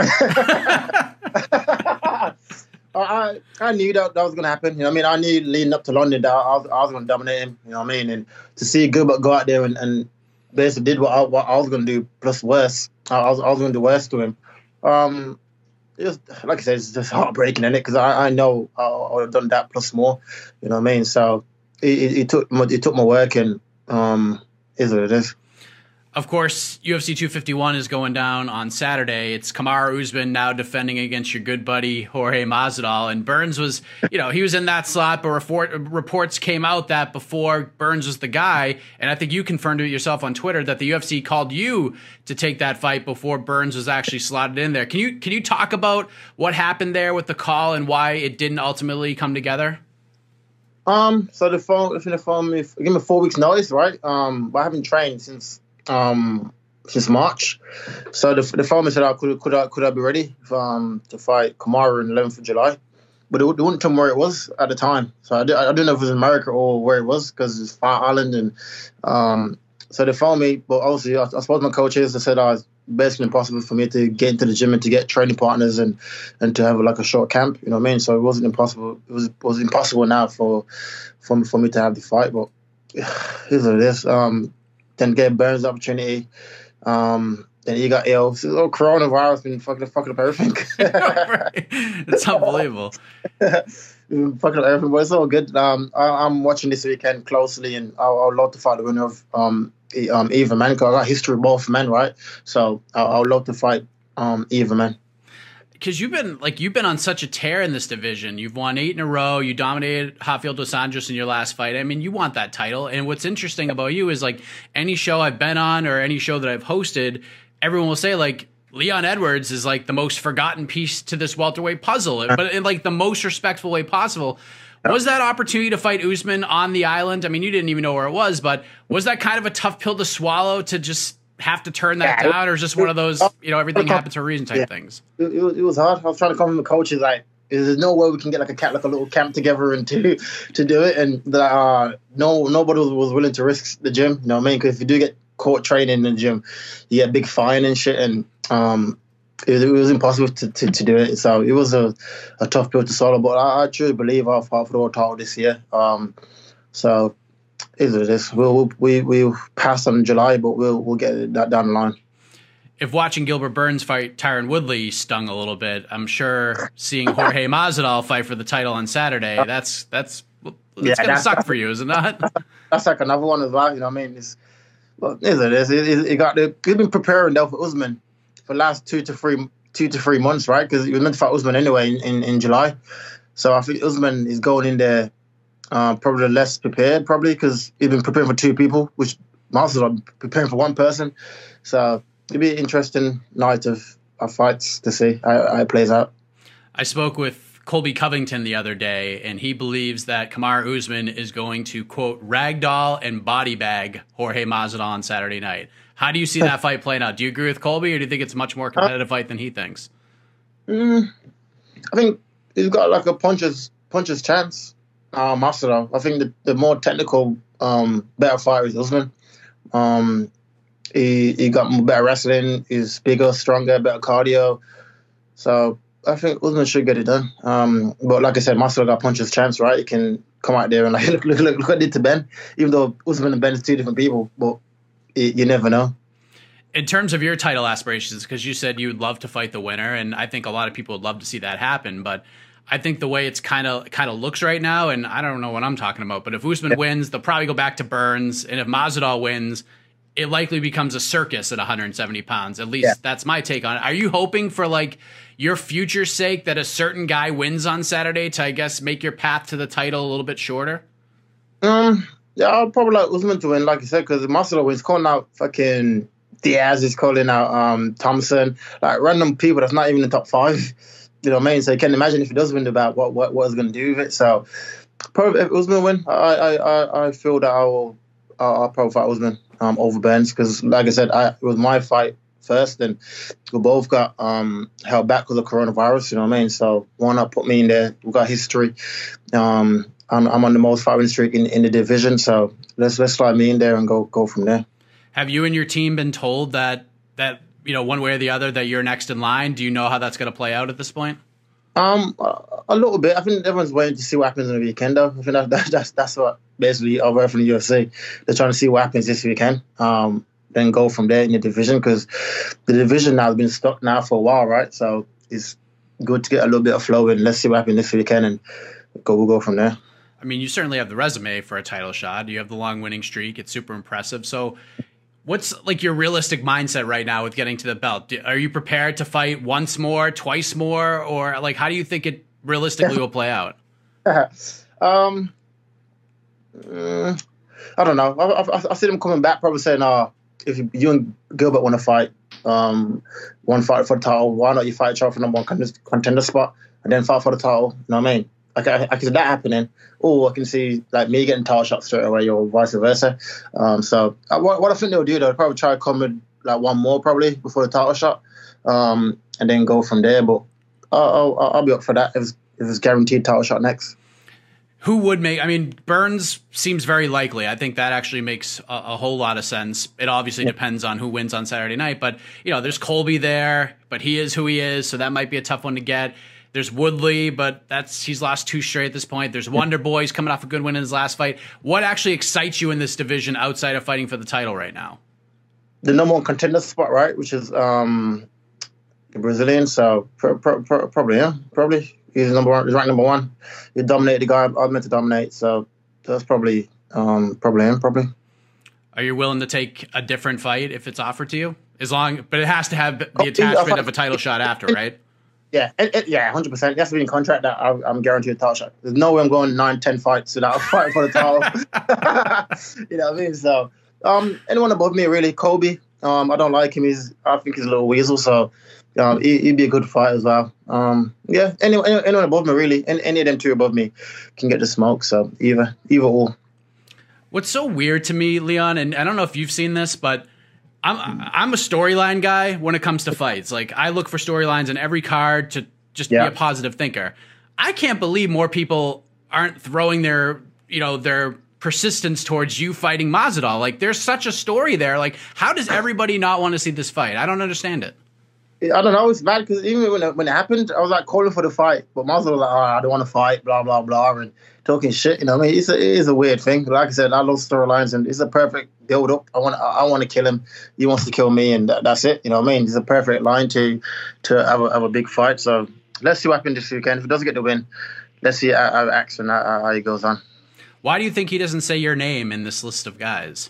S6: I, I knew that that was going to happen. You know what I mean? I knew leading up to London that I was, I was going to dominate him. You know what I mean? And to see Gilbert go out there and, and basically did what I, what I was going to do, plus worse. I was, I was going to do worse to him. Um, it was, like I said, it's just heartbreaking, isn't it? Because I, I know I, I would have done that plus more. You know what I mean? So it, it, it took my, it took my work, and um, it is what it is.
S4: Of course, U F C two fifty-one is going down on Saturday. It's Kamaru Usman now defending against your good buddy Jorge Masvidal. And Burns was, you know, he was in that slot, but report, reports came out that before Burns was the guy, and I think you confirmed it yourself on Twitter, that the U F C called you to take that fight before Burns was actually slotted in there. Can you can you talk about what happened there with the call and why it didn't ultimately come together?
S6: Um, so the phone, if the phone, if give me four weeks notice, right? Um, but I haven't trained since. Um, since March, so the the farmer said, "I could could I could I be ready um, to fight Kamaru on the eleventh of July?" But they, they wouldn't tell me where it was at the time, so I, did, I didn't know if it was in America or where it was because it's Fire Island, and um, so they phoned me. But obviously, I, I spoke to my coaches. They said uh, it's basically impossible for me to get into the gym and to get training partners and and to have like a short camp. You know what I mean? So it wasn't impossible. It was it was impossible now for for for me to have the fight. But here's what it is. Um, Then get Burns the opportunity. Um, then he got ill. So, oh, coronavirus been fucking fucking up everything.
S4: Right. It's unbelievable.
S6: Fucking up everything, but it's all good. Um, I, I'm watching this weekend closely, and I would love to fight the winner of um, e- um, Eva Man. Cause I got history with both men, right? So I, I would love to fight um, Eva Man.
S4: Because you've been like you've been on such a tear in this division. You've won eight in a row. You dominated Rafael dos Anjos in your last fight. I mean, you want that title. And what's interesting about you is like any show I've been on or any show that I've hosted, everyone will say like Leon Edwards is like the most forgotten piece to this welterweight puzzle, but in like the most respectful way possible. Was that opportunity to fight Usman on the island? I mean, you didn't even know where it was, but was that kind of a tough pill to swallow to just have to turn that yeah, down, or is just one of those, you know, everything happens for a reason type yeah. things?
S6: It, it, was, it was hard. I was trying to come from the coaches like, there's no way we can get like a camp, like a little camp together and to to do it, and that uh, no nobody was, was willing to risk the gym. You know what I mean? Because if you do get caught training in the gym, you get a big fine and shit, and um, it, it was impossible to, to, to do it. So it was a, a tough pill to swallow. But I, I truly believe I'll fight for the world title this year. Um, so. Is what it is. We'll, we we'll pass on in July, but we'll we'll get that down the line.
S4: If watching Gilbert Burns fight Tyron Woodley stung a little bit, I'm sure seeing Jorge Masvidal fight for the title on Saturday, that's that's that's yeah, gonna that's, suck for you, is it not?
S6: That's like another one as well. You know what I mean? It's well, is it is it, it, it got the we've been preparing though for Usman for the last two to three two to three months, right? Because he was meant to fight Usman anyway in, in, in July, so I think Usman is going in there. Uh, probably less prepared, probably because he's been preparing for two people, which Masvidal preparing for one person. So it'll be an interesting night of, of fights to see how, how it plays out.
S4: I spoke with Colby Covington the other day, and he believes that Kamaru Usman is going to, quote, ragdoll and body bag Jorge Masvidal on Saturday night. How do you see that fight playing out? Do you agree with Colby, or do you think it's a much more competitive fight than he thinks?
S6: Mm, I think he's got like a puncher's, puncher's chance. Uh, Masvidal. I think the, the more technical, um, better fighter is Usman. Um, he he got more better wrestling. He's bigger, stronger, better cardio. So I think Usman should get it done. Um, but like I said, Masvidal got puncher's chance, right? He can come out there and like look look look, look what I did to Ben. Even though Usman and Ben is two different people, but it, you never know.
S4: In terms of your title aspirations, because you said you would love to fight the winner, and I think a lot of people would love to see that happen, but I think the way it's kind of kind of looks right now, and I don't know what I'm talking about, but if Usman yeah. wins, they'll probably go back to Burns, and if Masvidal wins, it likely becomes a circus at one hundred seventy pounds. At least
S6: yeah.
S4: that's my take on it. Are you hoping for like your future's sake that a certain guy wins on Saturday to, I guess, make your path to the title a little bit shorter?
S6: Um, yeah, I'll probably like Usman to win, like you said, because Masvidal wins, calling out fucking Diaz, is calling out um Thompson, like random people that's not even in the top five. You know what I mean? So you can imagine if he does win the bout, what what what is going to do with it. So probably if Usman win, I I I, I feel that I will I'll, I'll probably fight Usman um over Burns, because like I said, I, it was my fight first, and we both got um held back because of coronavirus. You know what I mean? So why not put me in there? We got history. Um, I'm I'm on the most fight win streak in, in the division. So let's let's slide me in there and go go from there.
S4: Have you and your team been told that that you know one way or the other that you're next in line? Do you know how that's going to play out at this point?
S6: Um, a, a little bit. I think everyone's waiting to see what happens on the weekend, though. I think that, that, that's that's what basically over from the U F C. They're trying to see what happens this weekend. Um, then go from there in the division, because the division now has been stuck now for a while, right? So it's good to get a little bit of flow in. Let's see what happens this weekend, and go we'll go from there.
S4: I mean, you certainly have the resume for a title shot. You have the long winning streak. It's super impressive. So what's like your realistic mindset right now with getting to the belt? Are you prepared to fight once more, twice more, or like how do you think it realistically will play out?
S6: um, uh, I don't know. I, I, I see them coming back, probably saying, "Oh, if you, you and Gilbert want to fight, um, one fight for the title, why not you fight each other for number one contender, contender spot and then fight for the title?" You know what I mean? I can, I can see that happening. Or I can see like me getting title shots straight away, or vice versa. Um, so uh, what, what I think they'll do, they'll probably try to come with like one more probably before the title shot, um, and then go from there. But I'll, I'll, I'll be up for that if it's, if it's guaranteed title shot next.
S4: Who would make? I mean, Burns seems very likely. I think that actually makes a, a whole lot of sense. It obviously yeah. depends on who wins on Saturday night, but you know, there's Colby there, but he is who he is, so that might be a tough one to get. There's Woodley, but that's he's lost two straight at this point. There's Wonder Boy, he's coming off a good win in his last fight. What actually excites you in this division outside of fighting for the title right now?
S6: The number one contender spot, right, which is um, the Brazilian. So pro, pro, pro, probably, yeah, probably he's number one. He's ranked number one. He dominated the guy I was meant to dominate. So that's probably um, probably him. Probably.
S4: Are you willing to take a different fight if it's offered to you? As long, but it has to have the attachment of a title shot after, right?
S6: Yeah, it, it, yeah, one hundred percent. It has to be in contract that I, I'm guaranteed a title shot. There's no way I'm going nine, ten fights without fighting for the title. You know what I mean? So, um, anyone above me, really. Kobe, um, I don't like him. He's, I think he's a little weasel, so um, he, he'd be a good fight as well. Um, yeah, anyone, anyone above me, really. Any, any of them two above me can get the smoke, so either, either or.
S4: What's so weird to me, Leon, and I don't know if you've seen this, but I'm I'm a storyline guy when it comes to fights. Like I look for storylines in every card to just yeah. be a positive thinker. I can't believe more people aren't throwing their you know their persistence towards you fighting Masvidal. Like there's such a story there. Like how does everybody not want to see this fight? I don't understand it.
S6: I don't know. It's bad because even when it, when it happened, I was like calling for the fight, but Masvidal was like, "Oh, I don't want to fight," blah blah blah, and talking shit. You know, what I mean, it's a, it is a weird thing. Like I said, I love storylines, and it's a perfect build up. I want I, I want to kill him. He wants to kill me, and that, that's it. You know what I mean? It's a perfect line to to have a, have a big fight. So let's see what happens this weekend. If it doesn't get the win, let's see how, how it acts and how, how he goes on.
S4: Why do you think he doesn't say your name in this list of guys?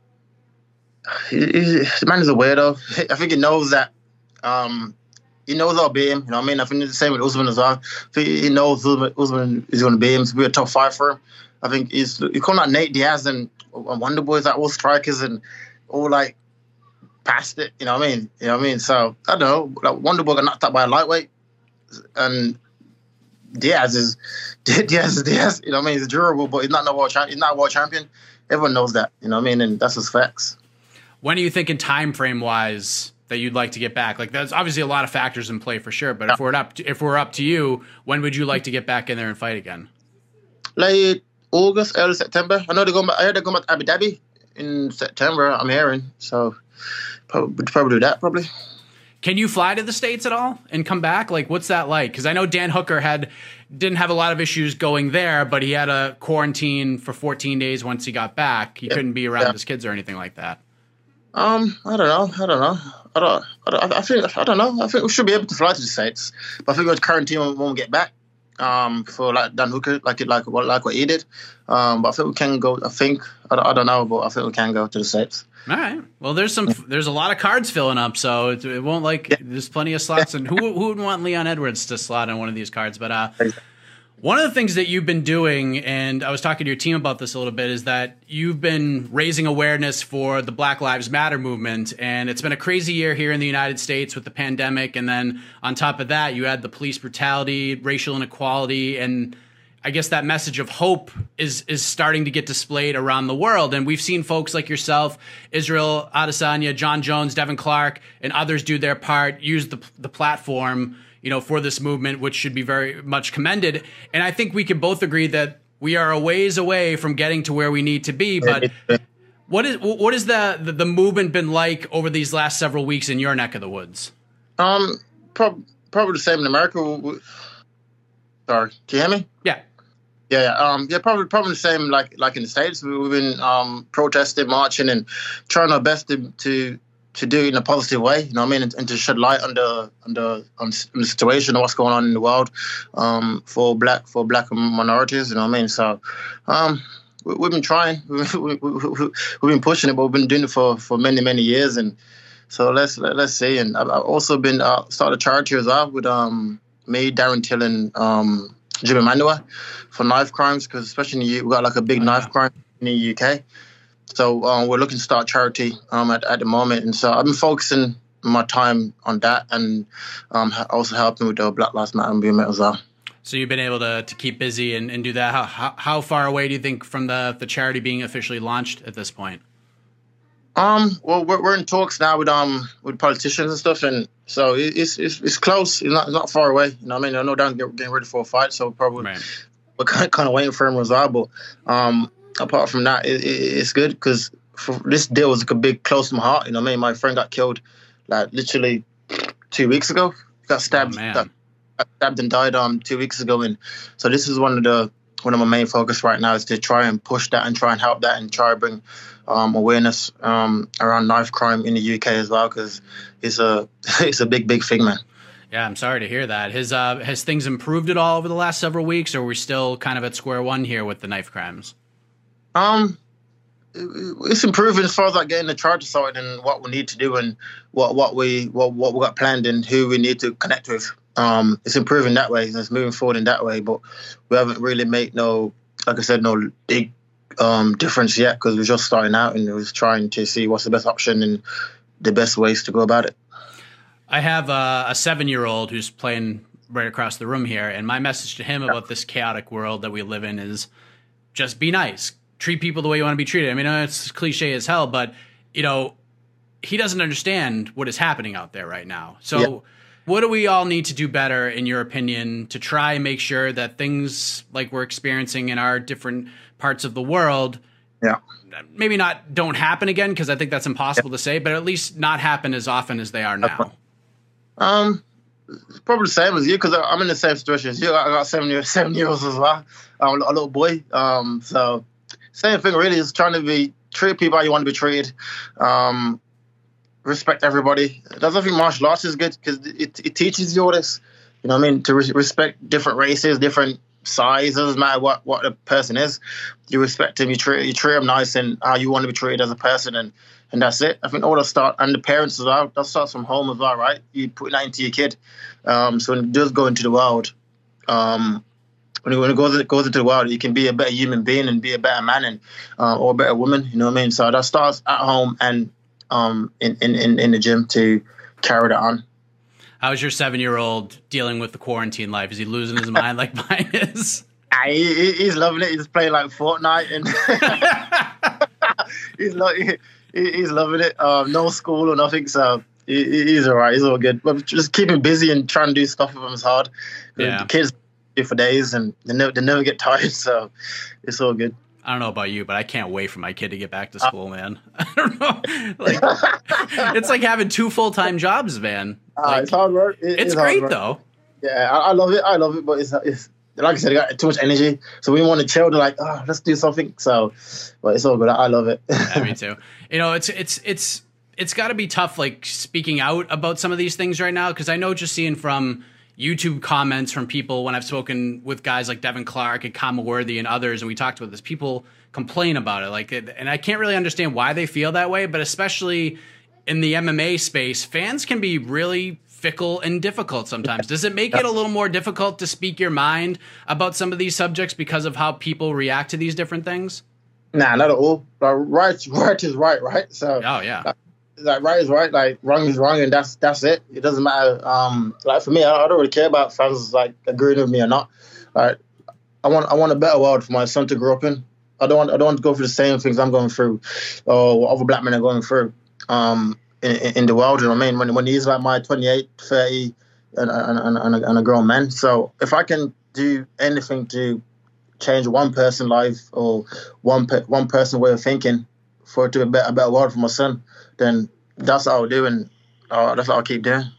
S6: He, he, the man is a weirdo. I think he knows that. Um, He knows I'll beat him. You know what I mean? I think it's the same with Usman as well. So he knows Usman, Usman is going to beat him. It's going to be a tough fight for him. I think he's you call out Nate Diaz and, and Wonder Boys, like all strikers and all like past it. You know what I mean? You know what I mean? So I don't know. Like Wonder Boy got knocked out by a lightweight, and Diaz is Diaz is Diaz. You know what I mean? He's durable, but he's not no world champion. He's not a world champion. Everyone knows that. You know what I mean? And that's his facts.
S4: When are you thinking time frame wise that you'd like to get back? Like there's obviously a lot of factors in play for sure, but yeah. if we're up to, if we're up to you, when would you like to get back in there and fight again?
S6: Late August, early September. I know they're going back, I heard they're going back to Abu Dhabi in September, I'm hearing. So probably, probably do that, probably.
S4: Can you fly to the States at all and come back? Like, what's that like? Because I know Dan Hooker had didn't have a lot of issues going there, but he had a quarantine for fourteen days once he got back. He yeah. couldn't be around yeah. his kids or anything like that.
S6: Um, I don't know. I don't know. I don't. I, don't, I think. I don't know. I think we should be able to fly to the States, but I think we're quarantine when we get back. um, for like Dan Hooker, like it, like what, like what he did. Um, but I think we can go. I think I, I don't know, but I think we can go to the States.
S4: All right. Well, there's some. There's a lot of cards filling up, so it, it won't like. Yeah. There's plenty of slots, and who who would want Leon Edwards to slot on one of these cards? But uh, one of the things that you've been doing, and I was talking to your team about this a little bit, is that you've been raising awareness for the Black Lives Matter movement, and it's been a crazy year here in the United States with the pandemic, and then on top of that, you had the police brutality, racial inequality, and I guess that message of hope is is starting to get displayed around the world. And we've seen folks like yourself, Israel Adesanya, John Jones, Devin Clark, and others do their part, use the the platform, you know, for this movement, which should be very much commended. And I think we can both agree that we are a ways away from getting to where we need to be. But what is what is the the, the movement been like over these last several weeks in your neck of the woods?
S6: Um, prob- probably the same in America. Sorry, can you hear me?
S4: Yeah.
S6: Yeah, yeah, um, yeah, probably, probably the same like like in the States. We've been um, protesting, marching, and trying our best to, to to do it in a positive way. You know what I mean, and, and to shed light on the on the on the situation of what's going on in the world um, for black for black minorities. You know what I mean. So um, we, we've been trying, we, we, we, we've been pushing it, but we've been doing it for, for many many years. And so let's let, let's see. And I've also been uh, started a charity as well with um, me, Darren Till, and um, Jim Emmanuel for knife crimes, because especially in the U K, we got like a big oh, knife yeah. crime in the U K. So um, we're looking to start charity um, at, at the moment. And so I've been focusing my time on that, and um, also helping with the Black Lives Matter movement as well.
S4: So you've been able to, to keep busy and, and do that. How, how how far away do you think from the, the charity being officially launched at this point?
S6: Um, well, we're we're in talks now with um with politicians and stuff, and so it's it's it's close. It's not it's not far away. You know what I mean? I know down getting ready for a fight, so probably right. we're kind of, kind of waiting for him as well. But um, apart from that, it, it, it's good because this deal was like a big close to my heart. You know what I mean? My friend got killed like literally two weeks ago. He got stabbed.
S4: Oh, man.
S6: got, got stabbed and died um two weeks ago, and so this is one of the one of my main focus right now is to try and push that and try and help that and try to bring um, awareness um, around knife crime in the U K as well, because it's a it's a big big thing, man.
S4: Yeah, I'm sorry to hear that. Has uh, has things improved at all over the last several weeks, or are we still kind of at square one here with the knife crimes?
S6: Um, it's improving as far as like getting the charges sorted and what we need to do and what what we what what we got planned and who we need to connect with. Um, it's improving that way. It's moving forward in that way, but we haven't really made no, like I said, no big um, difference yet because we're just starting out and we're trying to see what's the best option and the best ways to go about it.
S4: I have a, a seven-year-old who's playing right across the room here, and my message to him about this chaotic world that we live in is just be nice. Treat people the way you want to be treated. I mean, it's cliche as hell, but, you know, he doesn't understand what is happening out there right now. So yeah. What do we all need to do better, in your opinion, to try and make sure that things like we're experiencing in our different parts of the world
S6: yeah.
S4: maybe not don't happen again, because I think that's impossible yeah. to say, but at least not happen as often as they are now?
S6: Um, probably the same as you, because I'm in the same situation as you. I got seven years, seven years as well. I'm a little boy. Um, so same thing really is trying to be treat people how you want to be treated. Um, respect everybody. That's I think martial arts is good because it it teaches you all this. You know what I mean? To re- respect different races, different sizes. Doesn't matter what what a person is. You respect them. You treat you treat them nice and how you want to be treated as a person, and and that's it. I think all that start and the parents as well. That starts from home as well, right? You put that into your kid. Um, so when it does go into the world, um, when it, when it goes it goes into the world, you can be a better human being and be a better man and uh, or a better woman. You know what I mean? So that starts at home and um in, in, in the gym to carry that on.
S4: How's your seven-year-old dealing with the quarantine life? Is he losing his mind like mine is?
S6: He, he's loving it. He's playing like Fortnite and he's, lo- he, he's loving it. Um, no school or nothing, so he, he's all right. He's all good. But just keep him busy and trying to do stuff with him is hard.
S4: Yeah. The
S6: kids do for days and they never, they never get tired, so it's all good.
S4: I don't know about you, but I can't wait for my kid to get back to school, man. I don't know. Like, it's like having two full-time jobs, man. Like,
S6: uh, it's hard work. It,
S4: it's,
S6: it's
S4: great,
S6: work.
S4: though.
S6: Yeah, I, I love it. I love it, but it's, it's like I said, I got too much energy. So we want to chill. They're like, oh, let's do something. So, but it's all good. I love it.
S4: Yeah, me too. You know, it's it's it's it's got to be tough, like speaking out about some of these things right now, because I know just seeing from YouTube comments from people when I've spoken with guys like Devin Clark and Kama Worthy and others, and we talked about this. People complain about it, like, and I can't really understand why they feel that way, but especially in the M M A space, fans can be really fickle and difficult sometimes. Does it make it a little more difficult to speak your mind about some of these subjects because of how people react to these different things?
S6: Nah, not at all. Like, right, right is right, right? So,
S4: oh yeah,
S6: like, like right is right, like wrong is wrong, and that's that's it. It doesn't matter. Um, like for me, I, I don't really care about fans like agreeing with me or not. Like, I want I want a better world for my son to grow up in. I don't want I don't want to go through the same things I'm going through, or what other black men are going through. Um, in, in the world, you know what I mean? When when he's like my twenty-eight, thirty, and and, and, a, and a grown man. So if I can do anything to change one person's life or one pe- one person's way of thinking for it to be a better, a better world for my son, then that's what I'll do, and uh, that's what I'll keep doing.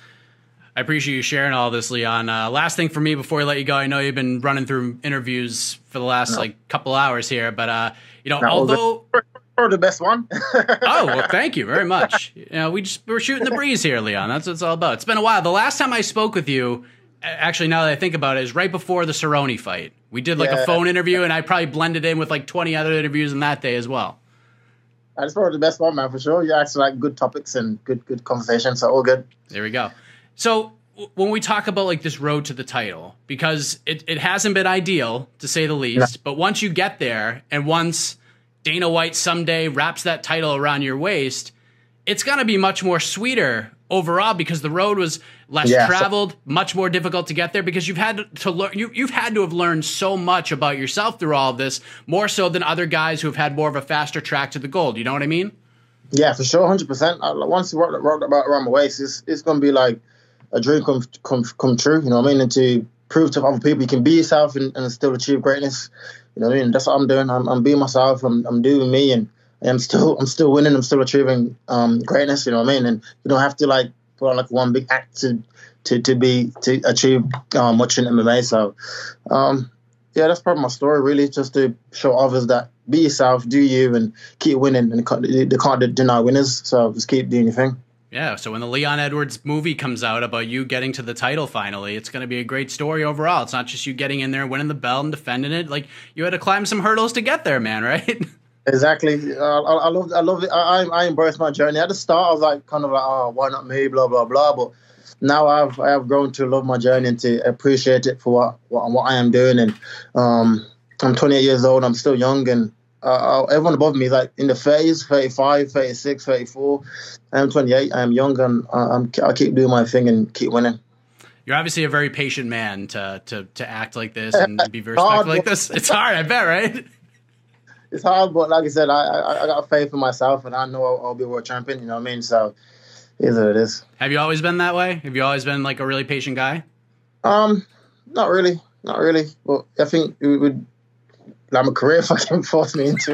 S4: I appreciate you sharing all this, Leon. Uh, last thing for me before I let you go, I know you've been running through interviews for the last no. like couple hours here, but uh, you know, no, although
S6: you're the best one.
S4: Oh well, thank you very much. You know, we just we're shooting the breeze here, Leon. That's what it's all about. It's been a while. The last time I spoke with you, actually, now that I think about it, is right before the Cerrone fight. We did like yeah. a phone interview, and I probably blended in with like twenty other interviews in that day as well.
S6: That's probably the best one, man, for sure. You asked like good topics and good good conversation, so all good.
S4: There we go. So when we talk about like this road to the title, because it, it hasn't been ideal to say the least, no. but once you get there and once Dana White someday wraps that title around your waist, it's going to be much more sweeter overall because the road was less yeah, traveled, so- much more difficult to get there because you've had to learn, you, you've had to have learned so much about yourself through all of this, more so than other guys who have had more of a faster track to the gold. You know what I mean?
S6: Yeah, for sure. one hundred percent. Once you rock, rock about around my waist, it's, it's going to be like a dream come, come come true, you know what I mean? And to prove to other people you can be yourself and, and still achieve greatness, you know what I mean? That's what I'm doing. I'm, I'm being myself. I'm, I'm doing me, and I'm still I'm still winning. I'm still achieving um, greatness, you know what I mean? And you don't have to like put on like one big act to to, to be to achieve um, much in M M A. So um, yeah, that's part of my story, really, just to show others that be yourself, do you, and keep winning. And they can't deny winners. So just keep doing your thing.
S4: Yeah, so when the Leon Edwards movie comes out about you getting to the title finally, it's going to be a great story overall. It's not just you getting in there, winning the belt, and defending it. Like, you had to climb some hurdles to get there, man, right?
S6: Exactly. Uh, I, I love I love it. I, I embrace my journey. At the start, I was like, kind of like, oh, why not me, blah, blah, blah. But now I've I have grown to love my journey and to appreciate it for what, what, what I am doing. And um, I'm twenty-eight years old. I'm still young, and Uh, everyone above me is like in the thirties, thirty-five, thirty-six, thirty-four. I'm twenty-eight. I'm young, and I'm, I keep doing my thing and keep winning.
S4: You're obviously a very patient man to to to act like this and be very respectful like this. It's hard, I bet, right?
S6: It's hard, but like I said, I I, I got faith in myself, and I know I'll, I'll be a world champion. You know what I mean? So it is what it is.
S4: Have you always been that way? Have you always been like a really patient guy?
S6: Um, not really, not really. Well, I think it would. Like my career fucking forced me into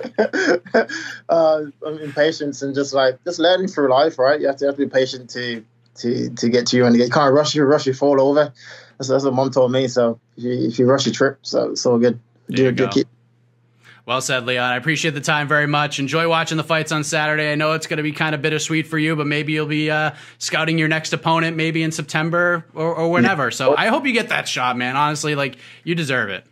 S6: it. uh, I'm impatient and just like just learning through life, right? You have to have to be patient to to to get to you, and you can't rush you, rush you fall over. That's, that's what mom told me. So if you, if you rush, you trip. So it's all good.
S4: There you go. Keep- Well said, Leon. I appreciate the time very much. Enjoy watching the fights on Saturday. I know it's going to be kind of bittersweet for you, but maybe you'll be uh, scouting your next opponent maybe in September or, or whenever. So I hope you get that shot, man. Honestly, like, you deserve it.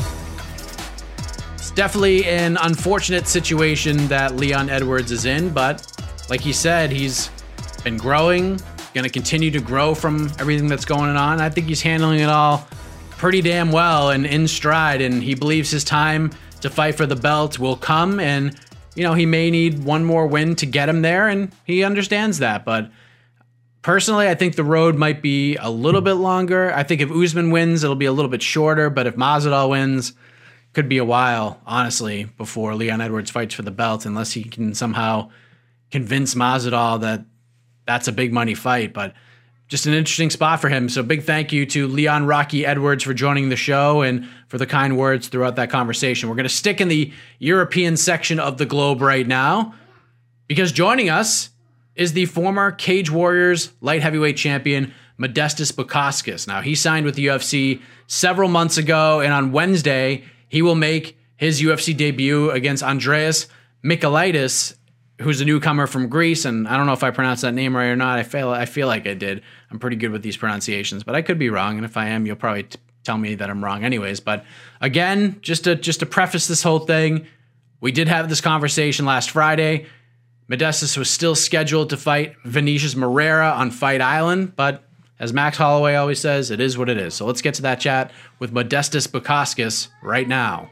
S4: Definitely an unfortunate situation that Leon Edwards is in, but like he said, he's been growing, going to continue to grow from everything that's going on. I think he's handling it all pretty damn well and in stride, and he believes his time to fight for the belt will come, and you know, he may need one more win to get him there, and he understands that. But personally, I think the road might be a little bit longer. I think if Usman wins, it'll be a little bit shorter, but if Masvidal wins, could be a while, honestly, before Leon Edwards fights for the belt, unless he can somehow convince Masvidal that that's a big money fight. But just an interesting spot for him. So big thank you to Leon Rocky Edwards for joining the show and for the kind words throughout that conversation. We're going to stick in the European section of the globe right now, because joining us is the former Cage Warriors light heavyweight champion, Modestas Bukauskas. Now, he signed with the U F C several months ago, and on Wednesday, he will make his U F C debut against Andreas Michailidis who's a newcomer from Greece, and I don't know if I pronounced that name right or not. I feel I feel like I did. I'm pretty good with these pronunciations, but I could be wrong, and if I am, you'll probably t- tell me that I'm wrong anyways. But again, just to just to preface this whole thing, we did have this conversation last Friday. Modestas was still scheduled to fight Vinicius Moreira on Fight Island, but as Max Holloway always says, it is what it is. So let's get to that chat with Modestas Bukauskas right now.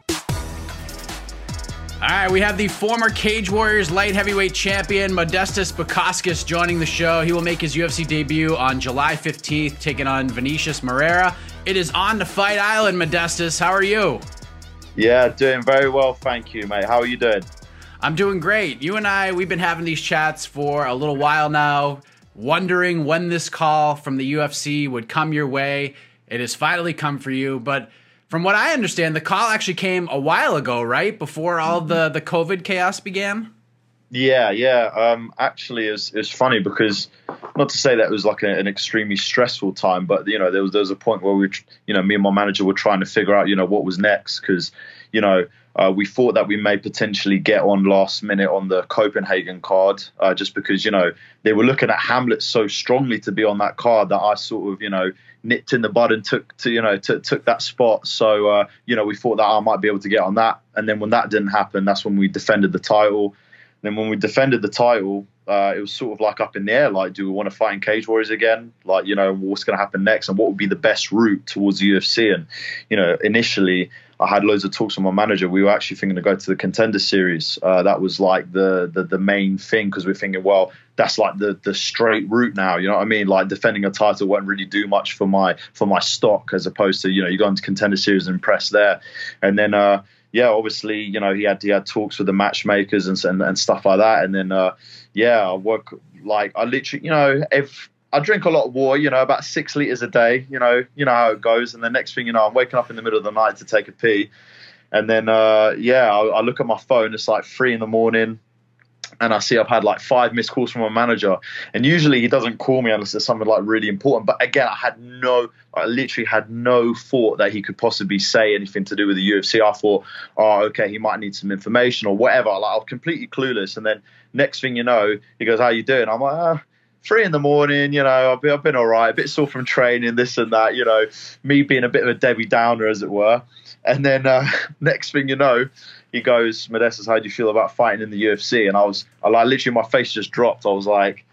S4: All right, we have the former Cage Warriors light heavyweight champion, Modestas Bukauskas, joining the show. He will make his U F C debut on July fifteenth, taking on Vinicius Moreira. It is on to Fight Island, Modestas. How are you?
S7: Yeah, doing very well, thank you, mate. How are you doing?
S4: I'm doing great. You and I, we've been having these chats for a little while now, wondering when this call from the U F C would come your way. It has finally come for you, but from what I understand, the call actually came a while ago, right? Before all the, the COVID chaos began?
S7: Yeah, yeah. Um, actually, it's it's funny because, not to say that it was like a, an extremely stressful time, but, you know, there was there was a point where we, you know, me and my manager were trying to figure out, you know, what was next. Because, you know, uh, we thought that we may potentially get on last minute on the Copenhagen card, uh, just because, you know, they were looking at Hamlet so strongly to be on that card that I sort of, you know, nipped in the bud and took to, you know, t- took that spot. So, uh, you know, we thought that I might be able to get on that. And then when that didn't happen, that's when we defended the title. Then when we defended the title, uh, it was sort of like up in the air. Like, do we want to fight in Cage Warriors again? Like, you know, what's going to happen next, and what would be the best route towards the U F C? And, you know, initially I had loads of talks with my manager. We were actually thinking to go to the Contender Series. Uh, that was like the the, the main thing, because we're thinking, well, that's like the the straight route now. You know what I mean? Like, defending a title won't really do much for my for my stock, as opposed to, you know, you go into Contender Series and impress there. And then, uh, yeah, obviously, you know, he had he had talks with the matchmakers and and, and stuff like that. And then, uh, yeah, I work like I literally, you know, if I drink a lot of water, you know, about six liters a day, you know, you know how it goes. And the next thing you know, I'm waking up in the middle of the night to take a pee. And then, uh, yeah, I, I look at my phone. It's like three in the morning. And I see I've had like five missed calls from my manager. And usually he doesn't call me unless there's something like really important. But again, I had no, I literally had no thought that he could possibly say anything to do with the U F C. I thought, oh, okay, he might need some information or whatever. Like, I was completely clueless. And then next thing you know, he goes, how you doing? I'm like, ah. Three in the morning, you know, I've been, I've been all right, a bit sore from training, this and that, you know, me being a bit of a Debbie Downer, as it were. And then uh, next thing you know, he goes, Modestas, how do you feel about fighting in the U F C? And I was, I like, literally, my face just dropped. I was like,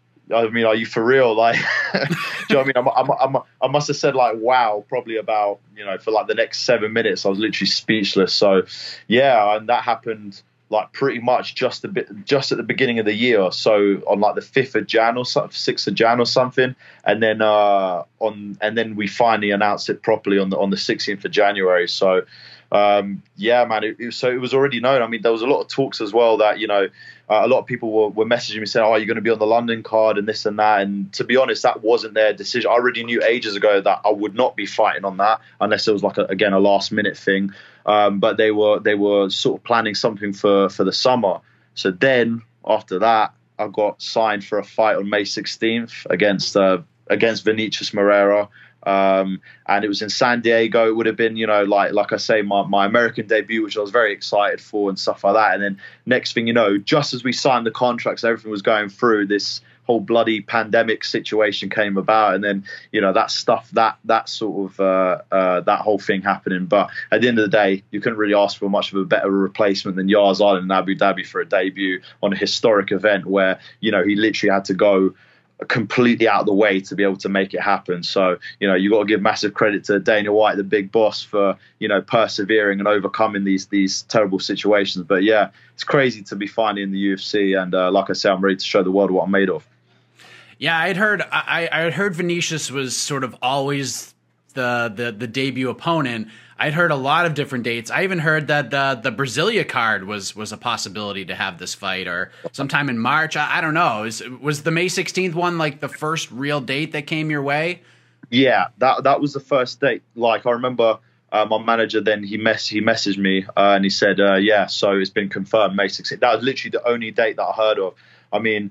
S7: I mean, are you for real? Like, do you know what I mean? I'm, I'm, I'm, I must have said like, wow, probably about, you know, for like the next seven minutes, I was literally speechless. So, yeah, and that happened like pretty much just a bit, just at the beginning of the year. So on like the fifth of Jan or something, sixth of Jan or something. And then, uh, on, and then we finally announced it properly on the, on the sixteenth of January. So, um, yeah, man, it, it, so it was already known. I mean, there was a lot of talks as well that, you know, uh, a lot of people were, were messaging me saying, oh, you're going to be on the London card and this and that. And to be honest, that wasn't their decision. I already knew ages ago that I would not be fighting on that unless it was like, a, again, a last minute thing. Um, but they were they were sort of planning something for, for the summer. So then after that, I got signed for a fight on May sixteenth against uh, against Vinicius Moreira. Um, and it was in San Diego. It would have been, you know, like like I say, my, my American debut, which I was very excited for and stuff like that. And then next thing you know, just as we signed the contracts, everything was going through, this whole bloody pandemic situation came about. And then, you know, that stuff, that that sort of, uh, uh, that whole thing happening. But at the end of the day, you couldn't really ask for much of a better replacement than Yas Island in Abu Dhabi for a debut on a historic event where, you know, he literally had to go completely out of the way to be able to make it happen. So, you know, you got to give massive credit to Dana White, the big boss, for, you know, persevering and overcoming these these terrible situations. But yeah, it's crazy to be finally in the U F C, and uh, like I said, I'm ready to show the world what I'm made of.
S4: Yeah, I'd heard I I had heard Vinicius was sort of always the the the debut opponent. I'd heard a lot of different dates. I even heard that the the Brasilia card was was a possibility to have this fight, or sometime in March. I, I don't know. Was, was the May sixteenth one like the first real date that came your way?
S7: Yeah, that that was the first date. Like, I remember uh, my manager then he mess he messaged me uh, and he said, uh, yeah, so it's been confirmed May sixteenth. That was literally the only date that I heard of. I mean,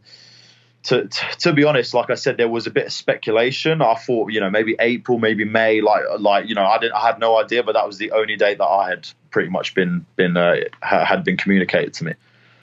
S7: To, to to be honest, like I said, there was a bit of speculation. I thought, you know, maybe April, maybe May, like like you know, I didn't, I had no idea, but that was the only date that I had pretty much been been uh, had been communicated to me.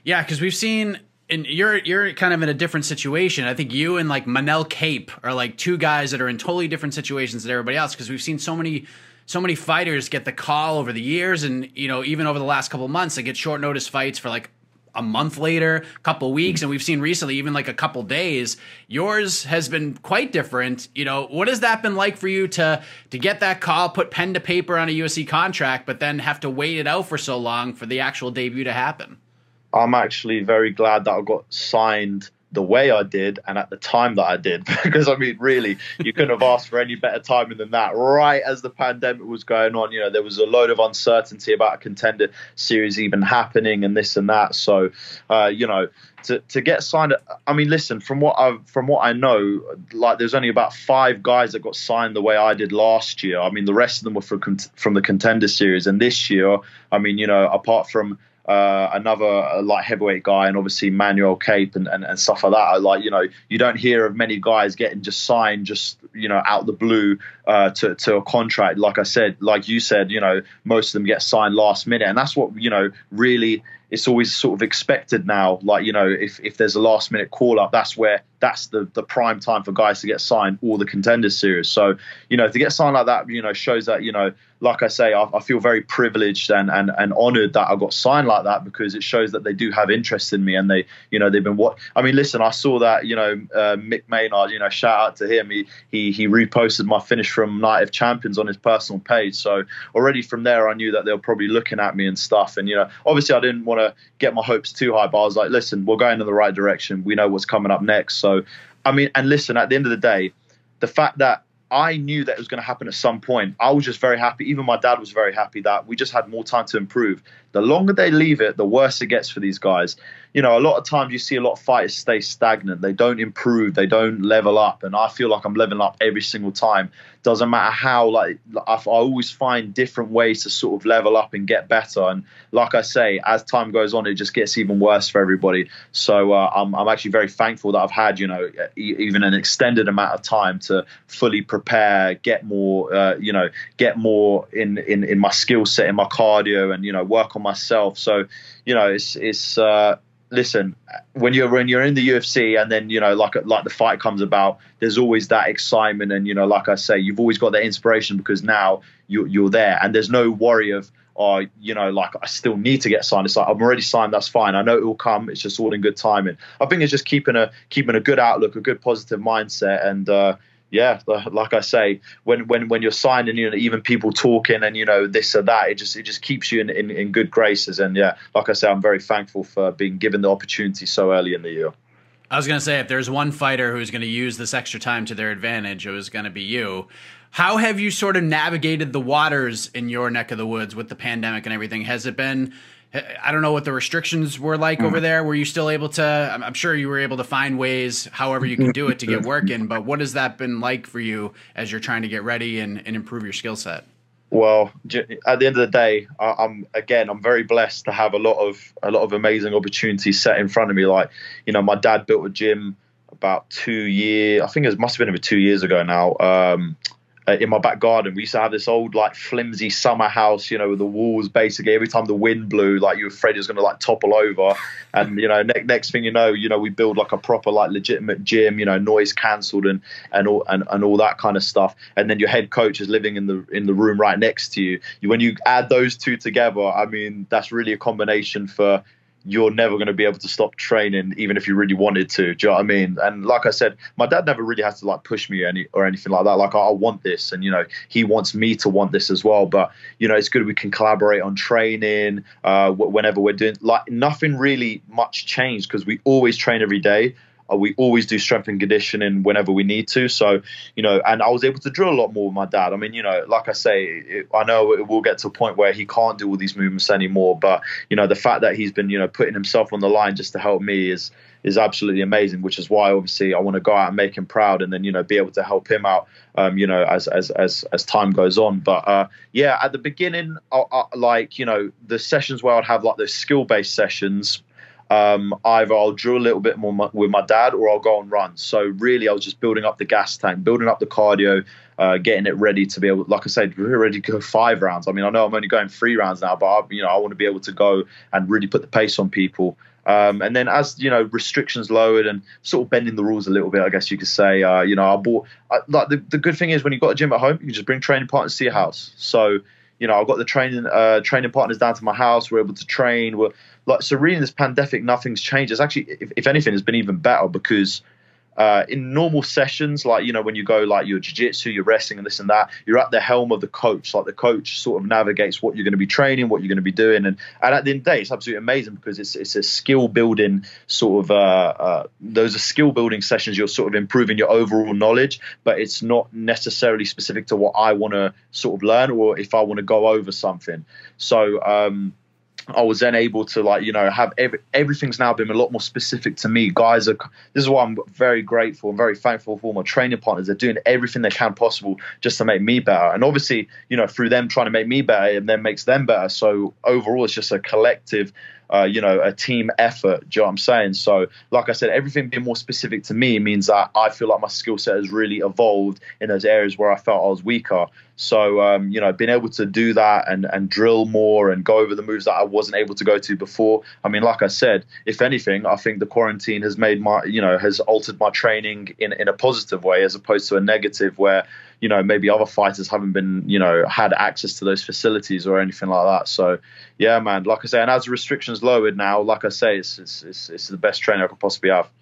S4: Yeah, because we've seen, and you're you're kind of in a different situation. I think you and like Manel Cape are like two guys that are in totally different situations than everybody else, because we've seen so many so many fighters get the call over the years, and you know, even over the last couple of months, they get short notice fights for like a month later, a couple weeks, and we've seen recently even like a couple days. Yours has been quite different. You know, what has that been like for you to to get that call, put pen to paper on a U F C contract, but then have to wait it out for so long for the actual debut to happen?
S7: I'm actually very glad that I got signed the way I did and at the time that I did, because I mean, really, you couldn't have asked for any better timing than that. Right as the pandemic was going on, you know, there was a load of uncertainty about a Contender Series even happening and this and that. So, uh, you know, to to get signed, I mean, listen, from what I from what I know, like there's only about five guys that got signed the way I did last year. I mean, the rest of them were from from the Contender Series, and this year, I mean, you know, apart from Uh, another uh, light heavyweight guy and obviously Manuel Cape and, and, and stuff like that. I, like, you know, you don't hear of many guys getting just signed just, you know, out the blue uh, to, to a contract. Like I said, like you said, you know, most of them get signed last minute. And that's what, you know, really it's always sort of expected now. Like, you know, if, if there's a last minute call up, that's where that's the, the prime time for guys to get signed, or the Contender Series. So, you know, to get signed like that, you know, shows that, you know, like I say, I, I feel very privileged and, and, and honored that I got signed like that, because it shows that they do have interest in me, and they, you know, they've been what, I mean, listen, I saw that, you know, uh, Mick Maynard, you know, shout out to him. He, he, he reposted my finish from Night of Champions on his personal page. So already from there, I knew that they were probably looking at me and stuff. And, you know, obviously I didn't want to get my hopes too high, but I was like, listen, we're going in the right direction. We know what's coming up next. So, I mean, and listen, at the end of the day, the fact that I knew that it was going to happen at some point, I was just very happy. Even my dad was very happy that we just had more time to improve. The longer they leave it, the worse it gets for these guys. You know, a lot of times you see a lot of fighters stay stagnant. They don't improve. They don't level up. And I feel like I'm leveling up every single time. Doesn't matter how, like, I, I always find different ways to sort of level up and get better. And like I say, as time goes on, it just gets even worse for everybody. So uh, I'm, I'm actually very thankful that I've had, you know, even an extended amount of time to fully prepare, get more, uh, you know, get more in, in, in my skill set, in my cardio, and, you know, work on myself. So, you know, it's, it's, uh, listen, when you're when you're in the U F C, and then, you know, like like the fight comes about, there's always that excitement, and, you know, like I say, you've always got that inspiration, because now you're you're there, and there's no worry of, oh, you know, like I still need to get signed. It's like, I'm already signed, that's fine. I know it will come. It's just all in good timing. I think it's just keeping a keeping a good outlook, a good positive mindset, and uh, yeah, like I say, when when when you're signed, and, you know, even people talking and, you know, this or that, it just it just keeps you in, in, in good graces. And yeah, like I say, I'm very thankful for being given the opportunity so early in the year.
S4: I was going to say, if there's one fighter who's going to use this extra time to their advantage, it was going to be you. How have you sort of navigated the waters in your neck of the woods with the pandemic and everything? Has it been, I don't know what the restrictions were like mm. over there. Were you still able to, I'm sure you were able to find ways, however you can do it, to get work in, but what has that been like for you as you're trying to get ready and, and improve your skill set?
S7: Well, at the end of the day, I'm again, I'm very blessed to have a lot of a lot of amazing opportunities set in front of me. Like, you know, my dad built a gym about two years, I think it must have been over two years ago now. Um, in my back garden, we used to have this old, like, flimsy summer house, you know, with the walls basically, every time the wind blew, like, you were afraid it was going to, like, topple over. And, you know, ne- next thing you know, you know, we build like a proper, like, legitimate gym, you know, noise cancelled and and all and, and all that kind of stuff. And then your head coach is living in the in the room right next to you. you when you add those two together, I mean, that's really a combination for, you're never going to be able to stop training, even if you really wanted to. Do you know what I mean? And like I said, my dad never really has to, like, push me any or anything like that. Like, I, I want this, and, you know, he wants me to want this as well. But, you know, it's good we can collaborate on training uh, whenever we're doing, like, nothing really much changed, because we always train every day. We always do strength and conditioning whenever we need to. So, you know, and I was able to drill a lot more with my dad. I mean, you know, like I say, it, I know it will get to a point where he can't do all these movements anymore. But, you know, the fact that he's been, you know, putting himself on the line just to help me is is absolutely amazing, which is why, obviously, I want to go out and make him proud, and then, you know, be able to help him out, um, you know, as as as as time goes on. But uh, yeah, at the beginning, I, I, like, you know, the sessions where I'd have, like, those skill-based sessions, Um, either I'll drill a little bit more with my dad, or I'll go and run. So really, I was just building up the gas tank, building up the cardio, uh, getting it ready to be able, like I said, we're ready to go five rounds. I mean, I know I'm only going three rounds now, but I, you know, I want to be able to go and really put the pace on people. Um, and then as, you know, restrictions lowered and sort of bending the rules a little bit, I guess you could say, uh, you know, I bought, I, like the, the good thing is when you've got a gym at home, you can just bring training partners to your house. So, you know, I've got the training uh, training partners down to my house. We're able to train. We're like, so really in this pandemic, nothing's changed. It's actually, if, if anything, it's been even better because Uh, in normal sessions, like, you know, when you go like your jiu-jitsu, your wrestling and this and that, you're at the helm of the coach. Like the coach sort of navigates what you're going to be training, what you're going to be doing. And, and at the end of the day, it's absolutely amazing because it's it's a skill building sort of, uh, uh, those are skill building sessions. You're sort of improving your overall knowledge, but it's not necessarily specific to what I want to sort of learn or if I want to go over something. So, um, I was then able to, like, you know, have every, everything's now been a lot more specific to me. Guys are, this is why I'm very grateful and very thankful for my training partners. They're doing everything they can possible just to make me better. And obviously, you know, through them trying to make me better, it then makes them better. So overall, it's just a collective, uh, you know, a team effort. Do you know what I'm saying? So like I said, everything being more specific to me means that I feel like my skill set has really evolved in those areas where I felt I was weaker. So, um, you know, being able to do that and, and drill more and go over the moves that I wasn't able to go to before. I mean, like I said, if anything, I think the quarantine has made my, you know, has altered my training in, in a positive way as opposed to a negative where, you know, maybe other fighters haven't been, you know, had access to those facilities or anything like that. So, yeah, man, like I say, and as restrictions lowered now, like I say, it's it's it's, it's the best training I could possibly have.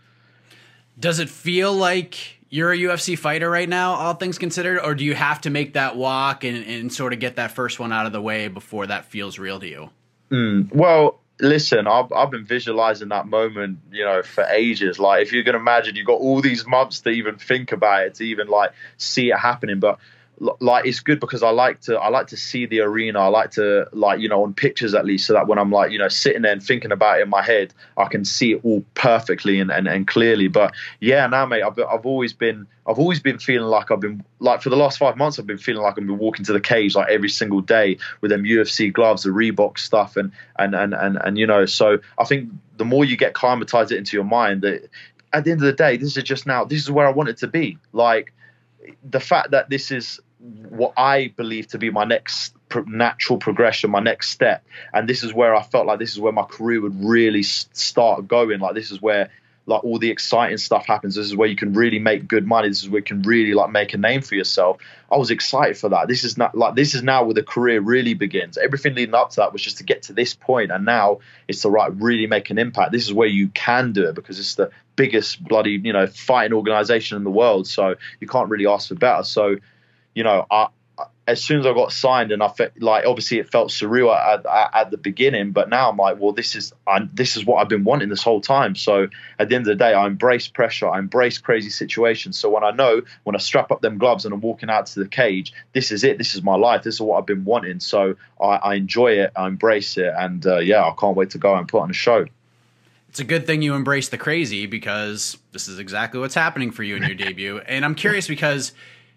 S4: Does it feel like you're a U F C fighter right now, all things considered, or do you have to make that walk and, and sort of get that first one out of the way before that feels real to you?
S7: Mm, well, listen, I've, I've been visualizing that moment, you know, for ages. Like, if you can imagine, you've got all these months to even think about it, to even like see it happening. But like, it's good because I like to, I like to see the arena. I like to, like, you know, on pictures at least, so that when I'm like, you know, sitting there and thinking about it in my head, I can see it all perfectly and, and, and clearly. But yeah, now, mate, I've, I've always been, I've always been feeling like I've been, like for the last five months, I've been feeling like I've been walking to the cage like every single day with them U F C gloves, the Reebok stuff. And, and, and, and, and, you know, so I think the more you get climatized it into your mind, that at the end of the day, this is just now, this is where I want it to be. Like, the fact that this is what I believe to be my next natural progression, my next step. And this is where I felt like this is where my career would really start going. Like, this is where like all the exciting stuff happens. This is where you can really make good money. This is where you can really like make a name for yourself. I was excited for that. This is not like, this is now where the career really begins. Everything leading up to that was just to get to this point. And now it's to right, really make an impact. This is where you can do it because it's the biggest bloody, you know, fighting organization in the world. So you can't really ask for better. So, you know, I, as soon as I got signed, and I felt like, obviously it felt surreal at, at, at the beginning, but now I'm like, well, this is I, this is what I've been wanting this whole time. So at the end of the day, I embrace pressure, I embrace crazy situations. So when I know when I strap up them gloves and I'm walking out to the cage, this is it. This is my life. This is what I've been wanting. So I, I enjoy it. I embrace it, and uh, yeah, I can't wait to go and put on a show.
S4: It's a good thing you embrace the crazy because this is exactly what's happening for you in your debut. And I'm curious because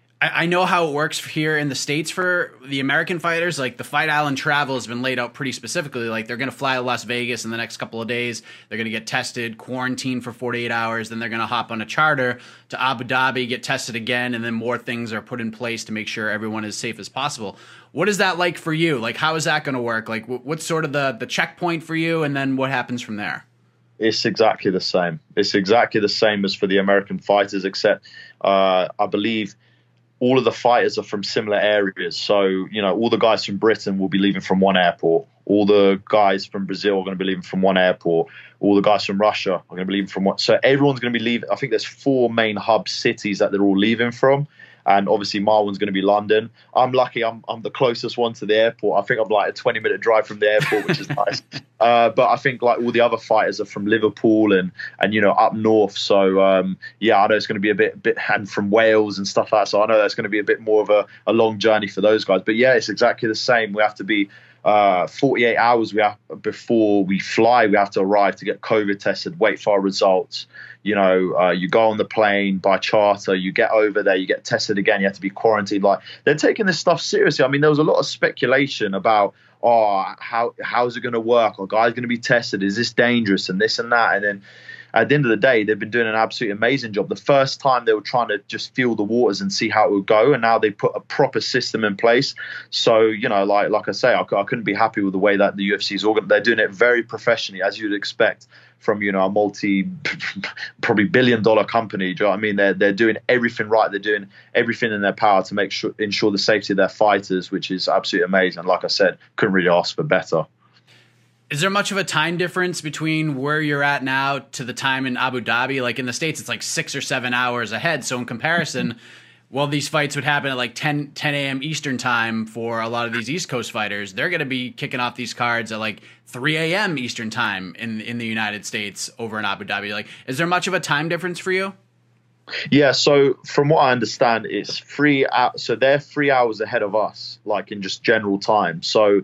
S4: I know how it works here in the States for the American fighters. Like, the Fight Island travel has been laid out pretty specifically. Like, they're going to fly to Las Vegas in the next couple of days. They're going to get tested, quarantine for forty-eight hours. Then they're going to hop on a charter to Abu Dhabi, get tested again. And then more things are put in place to make sure everyone is safe as possible. What is that like for you? Like, how is that going to work? Like, what's sort of the, the checkpoint for you? And then what happens from there?
S7: It's exactly the same. It's exactly the same as for the American fighters, except uh, I believe all of the fighters are from similar areas. So, you know, all the guys from Britain will be leaving from one airport. All the guys from Brazil are going to be leaving from one airport. All the guys from Russia are going to be leaving from one. So everyone's going to be leaving. I think there's four main hub cities that they're all leaving from. And obviously Marwan's going to be London. I'm lucky I'm I'm the closest one to the airport. I think I'm like a twenty minute drive from the airport, which is nice. Uh, but I think like all the other fighters are from Liverpool and, and you know, up north. So, um, yeah, I know it's going to be a bit, bit and from Wales and stuff like that. So I know that's going to be a bit more of a, a long journey for those guys. But yeah, it's exactly the same. We have to be uh, forty-eight hours we have, before we fly. We have to arrive to get COVID tested, wait for our results. You know, uh, you go on the plane by charter, you get over there, you get tested again, you have to be quarantined. Like, they're taking this stuff seriously. I mean, there was a lot of speculation about, oh, how how's it going to work? Are guys going to be tested? Is this dangerous? And this and that. And then at the end of the day, they've been doing an absolutely amazing job. The first time they were trying to just feel the waters and see how it would go, and now they put a proper system in place. So, you know, like like I say, I, I couldn't be happy with the way that the U F C is organized. They're doing it very professionally, as you'd expect from, you know, a multi, probably billion dollar company. Do you know what I mean? They're, they're doing everything right. They're doing everything in their power to make sure, ensure the safety of their fighters, which is absolutely amazing. Like I said, couldn't really ask for better.
S4: Is there much of a time difference between where you're at now to the time in Abu Dhabi? Like in the States, it's like six or seven hours ahead. So in comparison, well, these fights would happen at like ten, ten a.m. Eastern time for a lot of these East Coast fighters. They're going to be kicking off these cards at like three a.m. Eastern time in, in the United States over in Abu Dhabi. Like, is there much of a time difference for you?
S7: Yeah, so from what I understand, it's three out. So they're three hours ahead of us, like in just general time. So,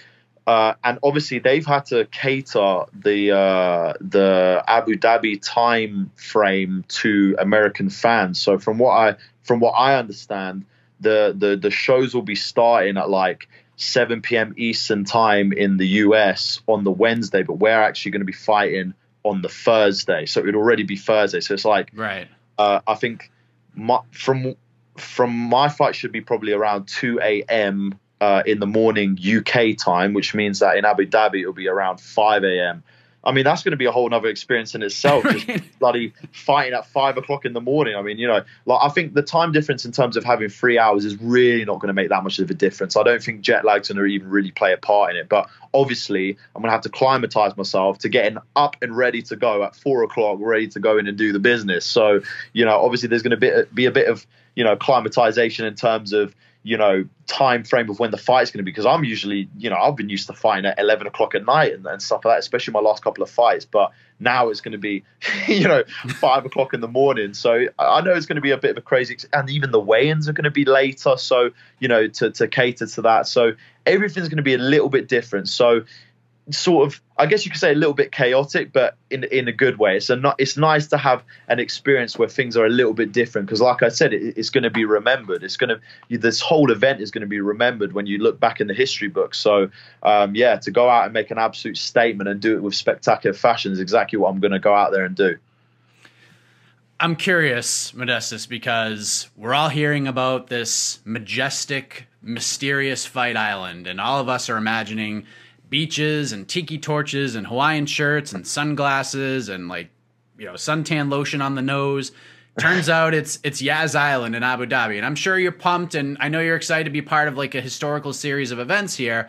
S7: uh, and obviously they've had to cater the uh, the Abu Dhabi time frame to American fans. So from what I from what I understand, the the the shows will be starting at like seven p.m. Eastern time in the U S on the Wednesday, but we're actually going to be fighting on the Thursday. So it would already be Thursday. So it's like,
S4: right.
S7: Uh, I think my, from from my fight should be probably around two a.m. Uh, in the morning U K time, which means that in Abu Dhabi it'll be around five a.m. I mean, that's going to be a whole nother experience in itself, just bloody fighting at five o'clock in the morning. I mean, you know, like I think the time difference in terms of having three hours is really not going to make that much of a difference. I don't think jet lag's going to even really play a part in it. But obviously, I'm going to have to climatize myself to getting up and ready to go at four o'clock, ready to go in and do the business. So, you know, obviously there's going to be, be a bit of, you know, climatization in terms of, you know, time frame of when the fight's going to be, because I'm usually, you know, I've been used to fighting at eleven o'clock at night and, and stuff like that, especially my last couple of fights. But now it's going to be, you know, five o'clock in the morning. So I know it's going to be a bit of a crazy, and even the weigh-ins are going to be later. So, you know, to, to cater to that. So everything's going to be a little bit different. So sort of, I guess you could say a little bit chaotic, but in in a good way. It's a not, it's nice to have an experience where things are a little bit different, because like I said, it, it's going to be remembered. It's going to, this whole event is going to be remembered when you look back in the history books. So um, yeah, to go out and make an absolute statement and do it with spectacular fashion is exactly what I'm going to go out there and do.
S4: I'm curious, Modestus, because we're all hearing about this majestic, mysterious fight island, and all of us are imagining beaches and tiki torches and Hawaiian shirts and sunglasses and, like, you know, suntan lotion on the nose. Turns out it's it's Yas Island in Abu Dhabi, and I'm sure you're pumped, and I know you're excited to be part of like a historical series of events here.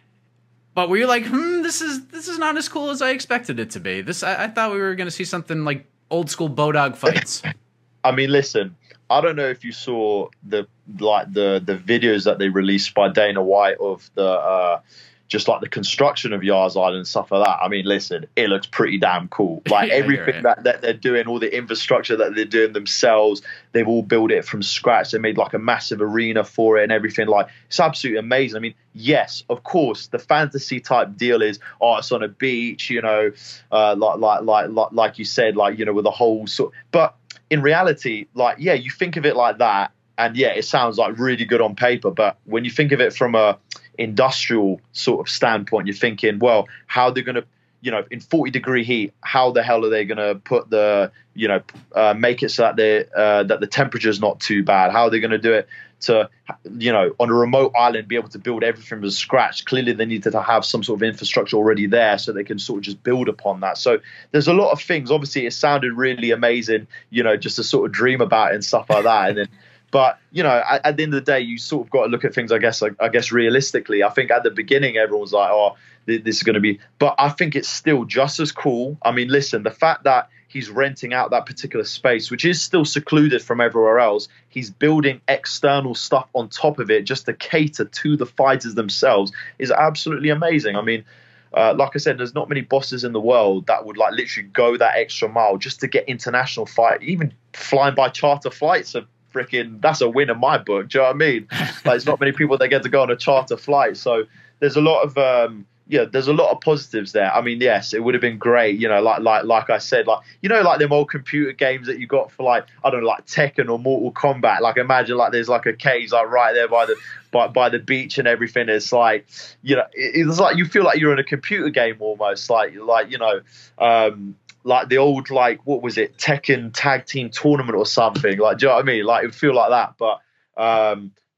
S4: But were you like, hmm, this is this is not as cool as I expected it to be? This I, I thought we were going to see something like old school Bodog fights.
S7: I mean, listen, I don't know if you saw the like the the videos that they released by Dana White of the. Uh, just like the construction of Yas Island and stuff like that. I mean, listen, it looks pretty damn cool. Like yeah, everything that, that they're doing, all the infrastructure that they're doing themselves, they've all built it from scratch. They made like a massive arena for it and everything. Like, it's absolutely amazing. I mean, yes, of course, the fantasy type deal is, oh, it's on a beach, you know, uh, like, like, like, like, like you said, like, you know, with a whole sort. But in reality, like, yeah, you think of it like that, and yeah, it sounds like really good on paper. But when you think of it from a industrial sort of standpoint, you're thinking, well, how they're going to, you know, in forty degree heat, how the hell are they going to put the, you know, uh, make it so that they uh, that the temperature is not too bad? How are they going to do it to, you know, on a remote island, be able to build everything from scratch? Clearly, they needed to have some sort of infrastructure already there so they can sort of just build upon that. So there's a lot of things. Obviously, it sounded really amazing, you know, just to sort of dream about it and stuff like that, and then. But, you know, at, at the end of the day, you sort of got to look at things, I guess, I, I guess realistically. I think at the beginning, everyone was like, oh, th- this is going to be. But I think it's still just as cool. I mean, listen, the fact that he's renting out that particular space, which is still secluded from everywhere else, he's building external stuff on top of it just to cater to the fighters themselves is absolutely amazing. I mean, uh, like I said, there's not many bosses in the world that would like literally go that extra mile just to get international fight, even flying by charter flights of freaking, that's a win in my book. Do you know what I mean? Like, there's not many people that get to go on a charter flight. So there's a lot of, um, yeah, there's a lot of positives there. I mean, yes, it would have been great, you know, like, like, like I said, like, you know, like them old computer games that you got for like, I don't know, like Tekken or Mortal Kombat. Like, imagine like there's like a cage like right there by the, by, by the beach and everything. It's like, you know, it, it's like, you feel like you're in a computer game almost, like, like, you know, um, like the old, like, what was it, Tekken tag team tournament or something. Like, do you know what I mean? Like, it would feel like that. But, um,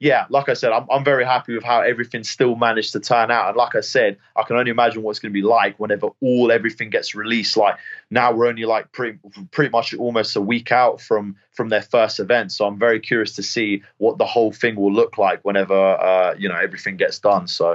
S7: yeah, like I said, I'm I'm very happy with how everything still managed to turn out. And like I said, I can only imagine what it's going to be like whenever all everything gets released. Like now we're only like pretty pretty much almost a week out from from their first event. So I'm very curious to see what the whole thing will look like whenever uh, you know, everything gets done. So.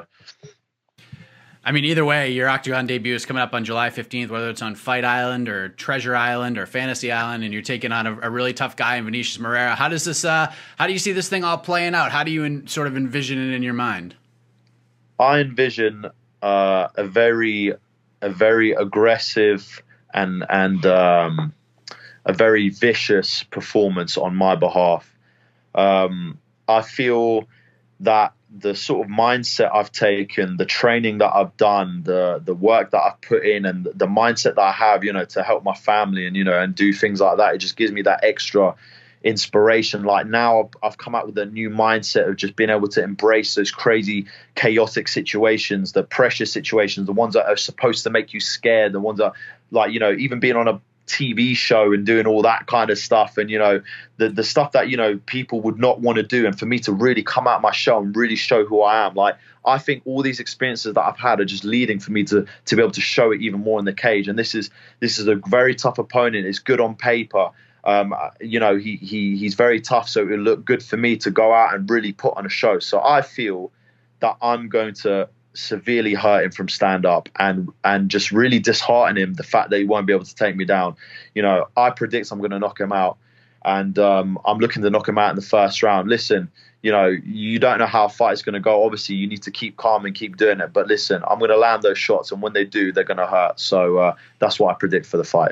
S4: I mean, either way, your Octagon debut is coming up on July fifteenth, whether it's on Fight Island or Treasure Island or Fantasy Island, and you're taking on a, a really tough guy in Vinicius Moreira. How does this, uh, how do you see this thing all playing out? How do you in, sort of envision it in your mind?
S7: I envision uh, a very, a very aggressive and and um, a very vicious performance on my behalf. Um, I feel that the sort of mindset I've taken, the training that I've done, the the work that I've put in, and the mindset that I have, you know, to help my family and, you know, and do things like that, it just gives me that extra inspiration. Like now I've, I've come out with a new mindset of just being able to embrace those crazy, chaotic situations, the pressure situations, the ones that are supposed to make you scared, the ones that, like, you know, even being on a T V show and doing all that kind of stuff, and, you know, the the stuff that, you know, people would not want to do, and for me to really come out my show and really show who I am. Like, I think all these experiences that I've had are just leading for me to to be able to show it even more in the cage. And this is this is a very tough opponent. It's good on paper. Um, you know, he he he's very tough, so it would look good for me to go out and really put on a show. So I feel that I'm going to severely hurt him from stand up and and just really dishearten him, the fact that he won't be able to take me down. You know, I predict I'm going to knock him out, and um, I'm looking to knock him out in the first round. Listen, you know, you don't know how a fight is going to go. Obviously, you need to keep calm and keep doing it. But listen, I'm going to land those shots, and when they do, they're going to hurt. So uh, that's what I predict for the fight.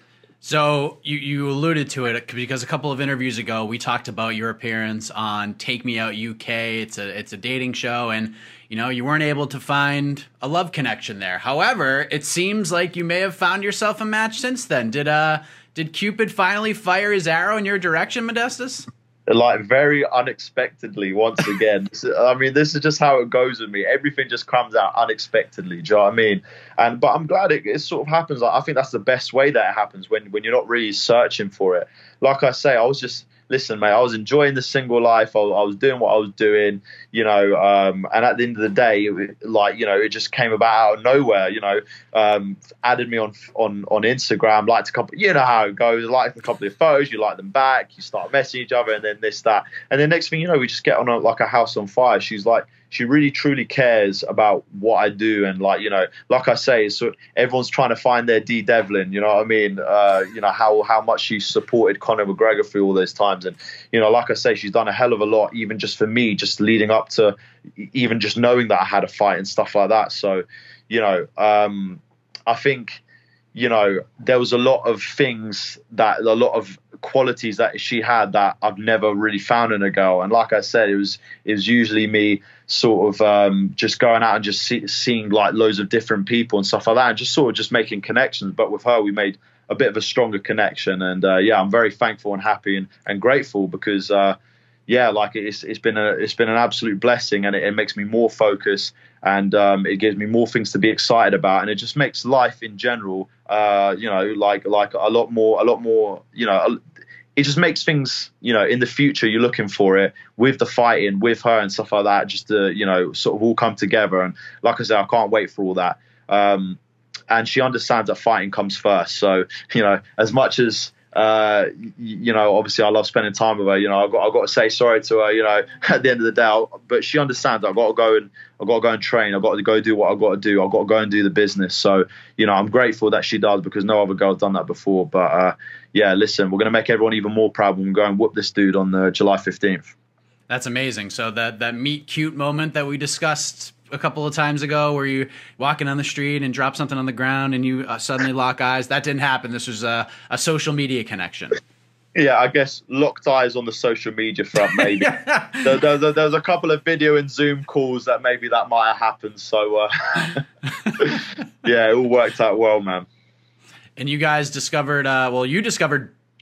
S4: So you, you alluded to it because a couple of interviews ago we talked about your appearance on Take Me Out U K. It's a it's a dating show, and you know you weren't able to find a love connection there. However, it seems like you may have found yourself a match since then. Did uh did Cupid finally fire his arrow in your direction, Modestus?
S7: Like very unexpectedly once again. I mean, this is just how it goes with me. Everything just comes out unexpectedly. Do you know what I mean? And but I'm glad it, it sort of happens. Like, I think that's the best way that it happens, when when you're not really searching for it. Like I say, I was just listen, mate. I was enjoying the single life. I, I was doing what I was doing, you know. Um, and at the end of the day, it, like you know, it just came about out of nowhere. You know, um, added me on on on Instagram, liked a couple. You know how it goes. Liked a couple of photos. You like them back. You start messaging each other, and then this that, and then next thing you know, we just get on a, like a house on fire. She's like, she really truly cares about what I do, and like you know, like I say, so everyone's trying to find their D Devlin. You know what I mean? Uh, you know how how much she supported Conor McGregor through all those times, and you know, like I say, she's done a hell of a lot, even just for me, just leading up to, even just knowing that I had a fight and stuff like that. So, you know, um, I think, you know, there was a lot of things that a lot of qualities that she had that I've never really found in a girl. And like I said, it was it was usually me sort of um, just going out and just see, seeing like loads of different people and stuff like that, and just sort of just making connections. But with her, we made a bit of a stronger connection. And uh, yeah, I'm very thankful and happy and, and grateful because uh, yeah, like it's it's been a it's been an absolute blessing, and it, it makes me more focused, and um, it gives me more things to be excited about, and it just makes life in general, uh, you know, like like a lot more, a lot more, you know, it just makes things, you know, in the future you're looking for it with the fighting, with her and stuff like that, just to, you know, sort of all come together. And like I said, I can't wait for all that. Um, and she understands that fighting comes first. So, you know, as much as Uh, you know, obviously I love spending time with her. You know, I've got, I've got to say sorry to her, you know, at the end of the day, I'll, but she understands I've got to go and I've got to go and train. I've got to go do what I've got to do. I've got to go and do the business. So, you know, I'm grateful that she does, because no other girl's done that before. But uh, yeah, listen, we're going to make everyone even more proud when we go and whoop this dude on the July fifteenth.
S4: That's amazing. So that, that meet cute moment that we discussed a couple of times ago, where you walking on the street and drop something on the ground and you uh, suddenly lock eyes, that didn't happen. This was a, a social media connection. Yeah,
S7: I guess locked eyes on the social media front, maybe. there, there, there, there's a couple of video and Zoom calls that maybe that might have happened. So, uh, yeah, it all worked out well, man.
S4: And you guys discovered, uh, well, you discovered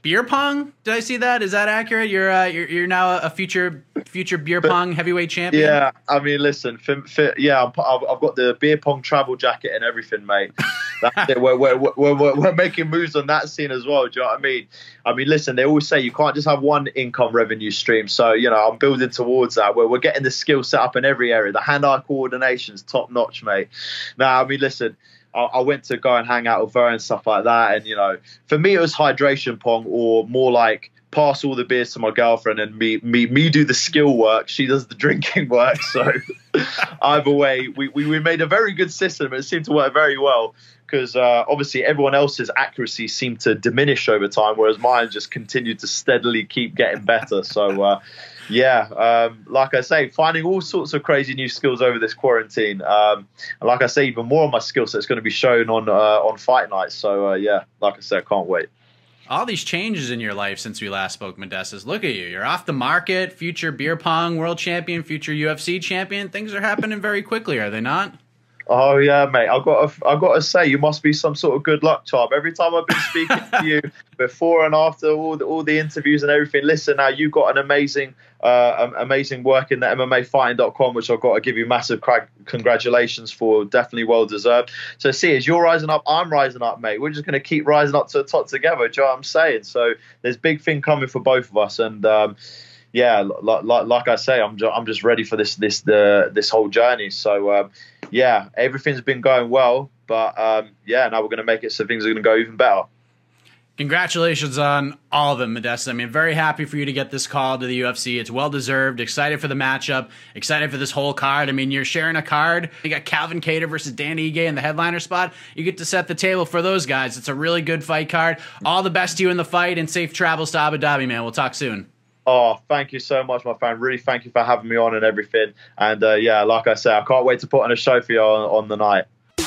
S4: beer pong. Did I see that? Is that accurate? You're uh, you're, you're now a future future beer
S7: but,
S4: pong heavyweight champion.
S7: Yeah, I mean, listen, for, for, yeah, I'm, I've, I've got the beer pong travel jacket and everything, mate. That's it. We're, we're, we're, we're, we're making moves on that scene as well. Do you know what I mean? I mean, listen, they always say you can't just have one income revenue stream. So, you know, I'm building towards that where we're getting the skill set up in every area. The hand-eye coordination's top notch, mate. Now, I mean, listen, I, I went to go and hang out with her and stuff like that. And, you know, for me, it was hydration pong, or more like pass all the beers to my girlfriend and me me me do the skill work. She does the drinking work. So either way, we, we, we made a very good system. It seemed to work very well. Because uh, obviously everyone else's accuracy seemed to diminish over time, whereas mine just continued to steadily keep getting better. So, uh, yeah, um, like I say, finding all sorts of crazy new skills over this quarantine. Um, and like I say, even more of my skill set is going to be shown on uh, on fight nights. So, uh, yeah, like I said, can't wait.
S4: All these changes in your life since we last spoke, Modestas. Look at you. You're off the market, future beer pong world champion, future U F C champion. Things are happening very quickly, are they not?
S7: Oh yeah, mate. I've got to, I've got to say, you must be some sort of good luck charm. Every time I've been speaking to you before and after all the, all the interviews and everything, listen, now you've got an amazing, uh, amazing work in the M M A fighting dot com, which I've got to give you massive cra- congratulations for. Definitely well deserved. So see, as you're rising up, I'm rising up, mate. We're just going to keep rising up to the top together. Do you know what I'm saying? So there's big thing coming for both of us, and um, yeah, like, like, like I say, I'm just, I'm just ready for this this the this whole journey. So. Um, Yeah, everything's been going well, but um, yeah, now we're going to make it so things are going to go even better.
S4: Congratulations on all of them, Modesta. I mean, very happy for you to get this call to the U F C. It's well-deserved. Excited for the matchup. Excited for this whole card. I mean, you're sharing a card. You got Calvin Kattar versus Dan Ige in the headliner spot. You get to set the table for those guys. It's a really good fight card. All the best to you in the fight, and safe travels to Abu Dhabi, man. We'll talk soon.
S7: Oh, thank you so much, my friend. Really thank you for having me on and everything. And uh, yeah, like I said, I can't wait to put on a show for you on, on the night.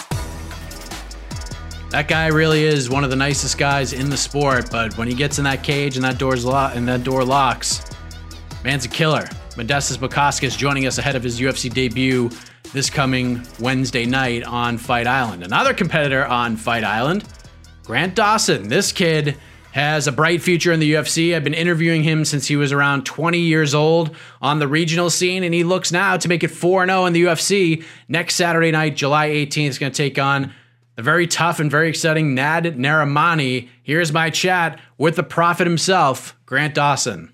S4: That guy really is one of the nicest guys in the sport, but when he gets in that cage and that door's lo- and that door locks, man's a killer. Modestas Bukauskas joining us ahead of his U F C debut this coming Wednesday night on Fight Island. Another competitor on Fight Island, Grant Dawson. This kid has a bright future in the U F C. I've been interviewing him since he was around twenty years old on the regional scene, and he looks now to make it four and oh in the U F C. Next Saturday night, July eighteenth, is going to take on the very tough and very exciting Nad Narimani. Here's my chat with the prophet himself, Grant Dawson.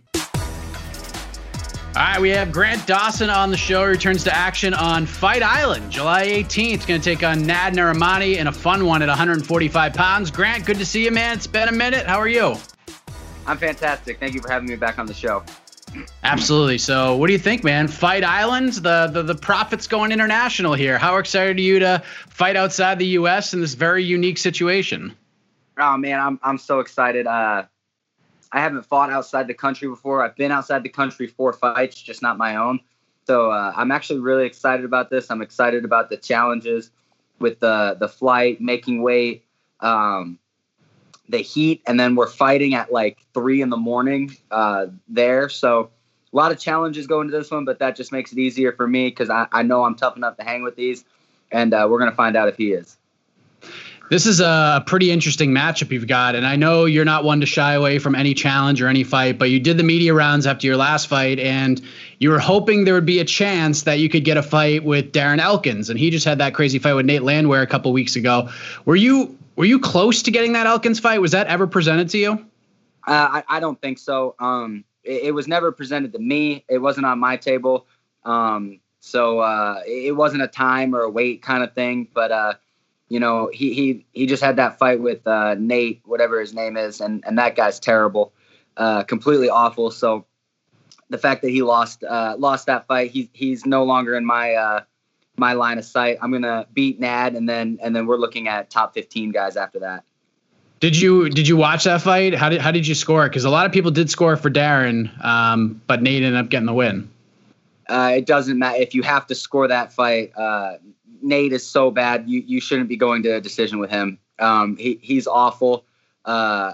S4: All right, we have Grant Dawson on the show. He returns to action on Fight Island, July eighteenth. Going to take on Nad Narimani in a fun one at one hundred forty-five pounds. Grant, good to see you, man. It's been a minute. How are you?
S8: I'm fantastic. Thank you for having me back on the show.
S4: Absolutely. So what do you think, man? Fight Island, the, the, the Prophet's going international here. How excited are you to fight outside the U S in this very unique situation?
S8: Oh, man, I'm I'm so excited. Uh, I haven't fought outside the country before. I've been outside the country for fights, just not my own. So uh, I'm actually really excited about this. I'm excited about the challenges with the the flight, making weight, um, the heat, and then we're fighting at like three in the morning uh, there. So a lot of challenges go into this one, but that just makes it easier for me because I, I know I'm tough enough to hang with these, and uh, we're going to find out if he is.
S4: This is a pretty interesting matchup you've got, and I know you're not one to shy away from any challenge or any fight, but you did the media rounds after your last fight, and you were hoping there would be a chance that you could get a fight with Darren Elkins, and he just had that crazy fight with Nate Landwehr a couple weeks ago. Were you were you close to getting that Elkins fight? Was that ever presented to you?
S8: Uh, I, I don't think so. Um, it, it was never presented to me. It wasn't on my table, um, so uh, it wasn't a time or a weight kind of thing, but uh, You know, he he he just had that fight with uh, Nate, whatever his name is, and, and that guy's terrible, uh, completely awful. So the fact that he lost uh, lost that fight, he he's no longer in my uh, my line of sight. I'm gonna beat Nad, and then and then we're looking at top fifteen guys after that.
S4: Did you did you watch that fight? How did how did you score it? Because a lot of people did score for Darren, um, but Nate ended up getting the win.
S8: Uh, it doesn't matter if you have to score that fight. Uh, Nate is so bad. You you shouldn't be going to a decision with him. Um, he he's awful. Uh,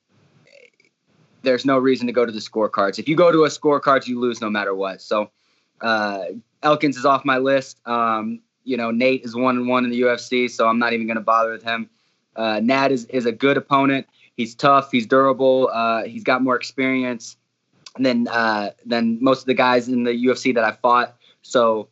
S8: there's no reason to go to the scorecards. If you go to a scorecards, you lose no matter what. So uh, Elkins is off my list. Um, you know, Nate is one and one in the U F C, so I'm not even going to bother with him. Uh, Nad is is a good opponent. he's tough, he's durable, uh, he's got more experience than uh, than most of the guys in the U F C that I fought. So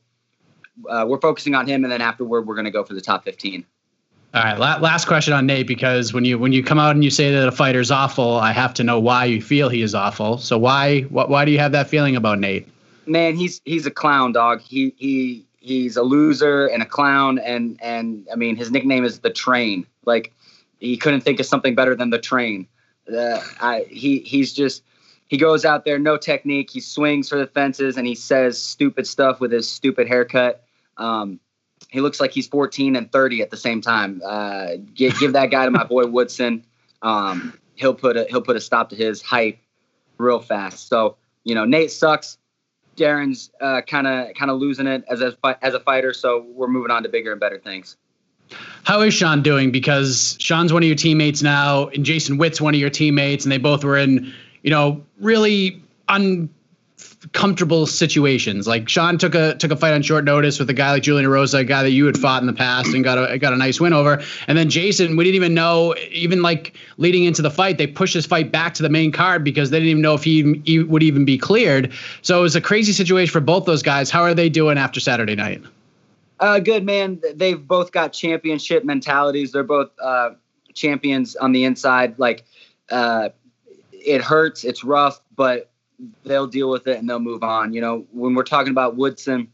S8: uh, we're focusing on him, and then afterward, we're going to go for the top fifteen.
S4: All right, la- last question on Nate, because when you when you come out and you say that a fighter's awful, I have to know why you feel he is awful. So why wh- why do you have that feeling about Nate?
S8: Man, he's he's a clown, dog. He he he's a loser and a clown, and and I mean his nickname is the Train. Like he couldn't think of something better than the Train. Uh, I, he he's just he goes out there, no technique. He swings for the fences and he says stupid stuff with his stupid haircut. Um, He looks like he's fourteen and thirty at the same time. Uh, give, give that guy to my boy Woodson. Um, he'll put a he'll put a stop to his hype real fast. So you know, Nate sucks. Darren's kind of kind of losing it as a as a fighter. So we're moving on to bigger and better things.
S4: How is Sean doing? Because Sean's one of your teammates now, and Jason Witt's one of your teammates, and they both were in, you know, really uncomfortable situations. Like Sean took a took a fight on short notice with a guy like Julian Rosa, a guy that you had fought in the past and got a got a nice win over. And then Jason, we didn't even know, even like leading into the fight, they pushed his fight back to the main card because they didn't even know if he, he would even be cleared. So it was a crazy situation for both those guys. How are they doing after Saturday night?
S8: Uh, good, man. They've both got championship mentalities. They're both uh, champions on the inside. Like, uh, it hurts, it's rough, but they'll deal with it and they'll move on. You know, when we're talking about Woodson,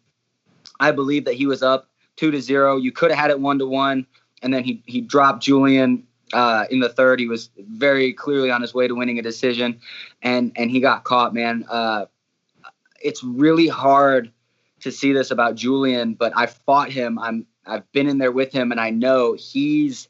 S8: I believe that he was up two to zero. You could have had it one to one, and then he he dropped Julian uh, in the third. He was very clearly on his way to winning a decision, and and he got caught, man. Uh, it's really hard to see this about Julian, but I fought him. I'm I've been in there with him, and I know he's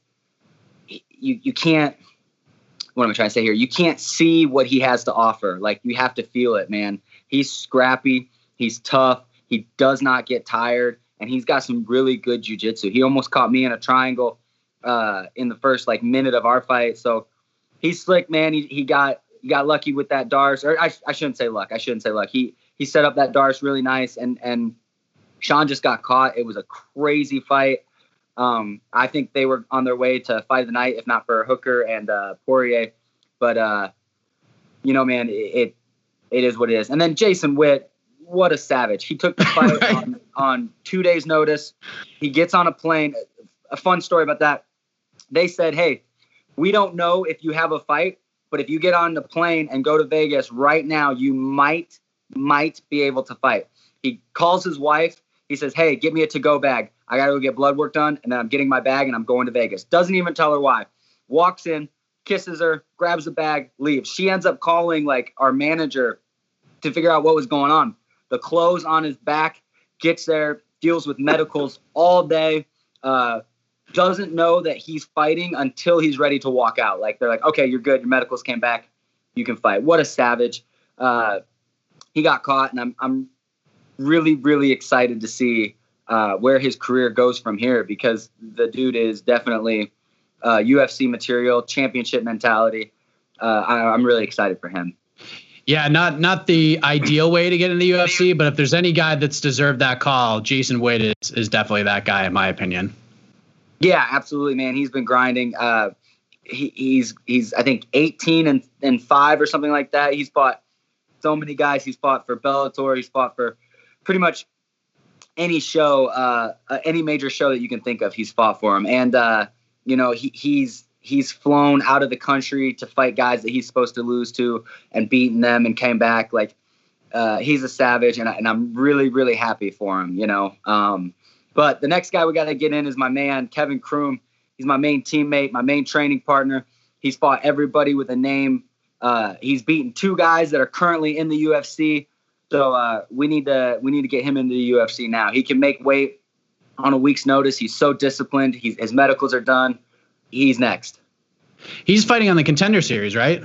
S8: he, you you can't. What am I trying to say here? You can't see what he has to offer. Like, you have to feel it, man. He's scrappy. He's tough. He does not get tired, and he's got some really good jiu-jitsu. He almost caught me in a triangle uh, in the first like minute of our fight. So he's slick, man. He he got he got lucky with that Dars. Or I I shouldn't say luck. I shouldn't say luck. He he set up that Dars really nice, and and Sean just got caught. It was a crazy fight. Um, I think they were on their way to fight of the night, if not for Hooker and uh, Poirier. But, uh, you know, man, it, it it is what it is. And then Jason Witt, what a savage. He took the fight right. on, on two days' notice. He gets on a plane. A fun story about that. They said, hey, we don't know if you have a fight, but if you get on the plane and go to Vegas right now, you might, might be able to fight. He calls his wife. He says, hey, get me a to-go bag. I got to go get blood work done, and then I'm getting my bag, and I'm going to Vegas. Doesn't even tell her why. Walks in, kisses her, grabs the bag, leaves. She ends up calling, like, our manager to figure out what was going on. The clothes on his back, gets there, deals with medicals all day, uh, doesn't know that he's fighting until he's ready to walk out. Like, they're like, okay, you're good. Your medicals came back. You can fight. What a savage. Uh, he got caught, and I'm I'm really, really excited to see uh, where his career goes from here, because the dude is definitely uh, U F C material, championship mentality. Uh, I, I'm really excited for him.
S4: Yeah, not not the ideal way to get in the U F C, but if there's any guy that's deserved that call, Jason Witt is, is definitely that guy, in my opinion.
S8: Yeah, absolutely, man. He's been grinding. Uh, he, he's he's I think eighteen and, and five or something like that. He's fought so many guys. He's fought for Bellator. He's fought for pretty much any show, uh, uh, any major show that you can think of. He's fought for him, and uh, you know he he's he's flown out of the country to fight guys that he's supposed to lose to and beaten them and came back. Like uh, he's a savage, and, I, and I'm really really happy for him. You know. Um, But the next guy we got to get in is my man, Kevin Kroom. He's my main teammate, my main training partner. He's fought everybody with a name. Uh, he's beaten two guys that are currently in the U F C. So uh, we need to we need to get him into the U F C now. He can make weight on a week's notice. He's so disciplined. He's, his medicals are done. He's next.
S4: He's fighting on the Contender Series, right?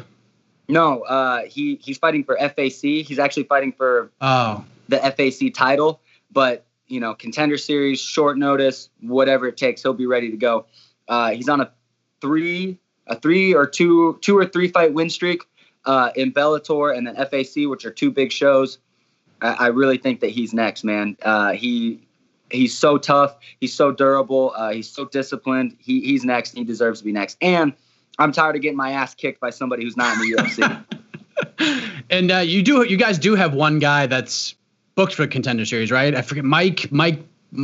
S8: No, uh, he he's fighting for F A C. He's actually fighting for
S4: oh.
S8: the F A C title, but you know, Contender Series, short notice, whatever it takes, he'll be ready to go. Uh, he's on a three, a three or two, two or three fight win streak uh, in Bellator and then F A C, which are two big shows. I, I really think that he's next, man. Uh, he he's so tough, he's so durable, uh, he's so disciplined. He he's next. He deserves to be next. And I'm tired of getting my ass kicked by somebody who's not in the U F C.
S4: And uh, you do, you guys do have one guy that's booked for Contender Series, right? I forget Mike, Mike,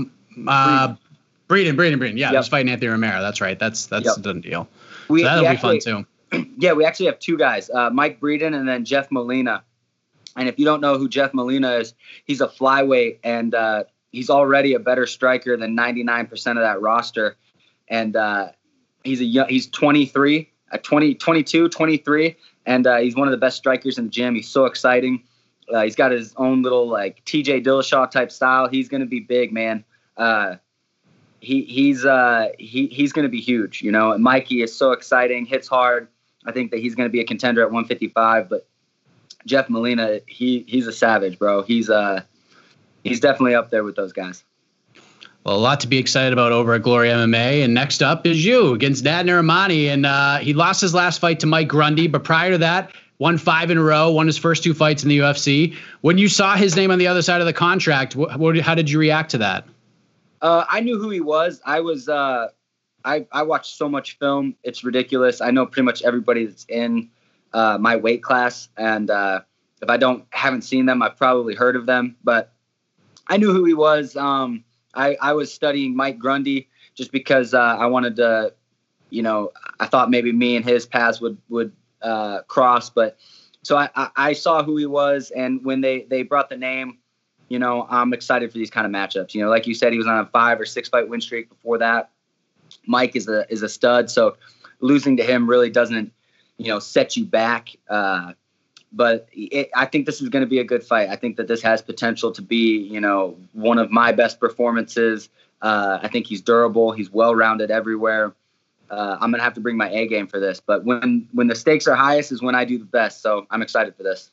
S4: uh, Breeden, Breeden, Breeden. Yeah,
S8: yep.
S4: He's fighting Anthony Romero. That's right. That's that's yep. a done deal.
S8: We,
S4: so that'll
S8: we
S4: be
S8: actually,
S4: fun too.
S8: Yeah, we actually have two guys, uh, Mike Breeden and then Jeff Molina. And if you don't know who Jeff Molina is, he's a flyweight, and uh, he's already a better striker than ninety-nine percent of that roster. And uh, he's a young, he's twenty-three, uh, twenty, twenty-two, twenty-three, and uh, he's one of the best strikers in the gym. He's so exciting. Uh, he's got his own little like T J Dillashaw type style. He's going to be big, man. Uh, he he's uh, he he's going to be huge, you know. And Mikey is so exciting, hits hard. I think that he's going to be a contender at one fifty-five. But Jeff Molina, he he's a savage, bro. He's uh he's definitely up there with those guys.
S4: Well, a lot to be excited about over at Glory M M A. And next up is you against Nad Narimani. And uh, he lost his last fight to Mike Grundy, but prior to that, won five in a row, won his first two fights in the U F C. When you saw his name on the other side of the contract, wh- what, how did you react to that?
S8: Uh, I knew who he was. I was, uh, I, I watched so much film. It's ridiculous. I know pretty much everybody that's in uh, my weight class. And uh, if I don't, haven't seen them, I've probably heard of them, but I knew who he was. Um, I, I was studying Mike Grundy just because uh, I wanted to, you know, I thought maybe me and his paths would, would uh, cross. But so I, I, I saw who he was. And when they, they brought the name, you know, I'm excited for these kind of matchups. You know, like you said, he was on a five or six fight win streak before that. Mike is a is a stud. So losing to him really doesn't, you know, set you back. Uh, but it, I think this is going to be a good fight. I think that this has potential to be, you know, one of my best performances. Uh, I think he's durable. He's well-rounded everywhere. Uh, I'm going to have to bring my A game for this. But when, when the stakes are highest is when I do the best. So I'm excited for this.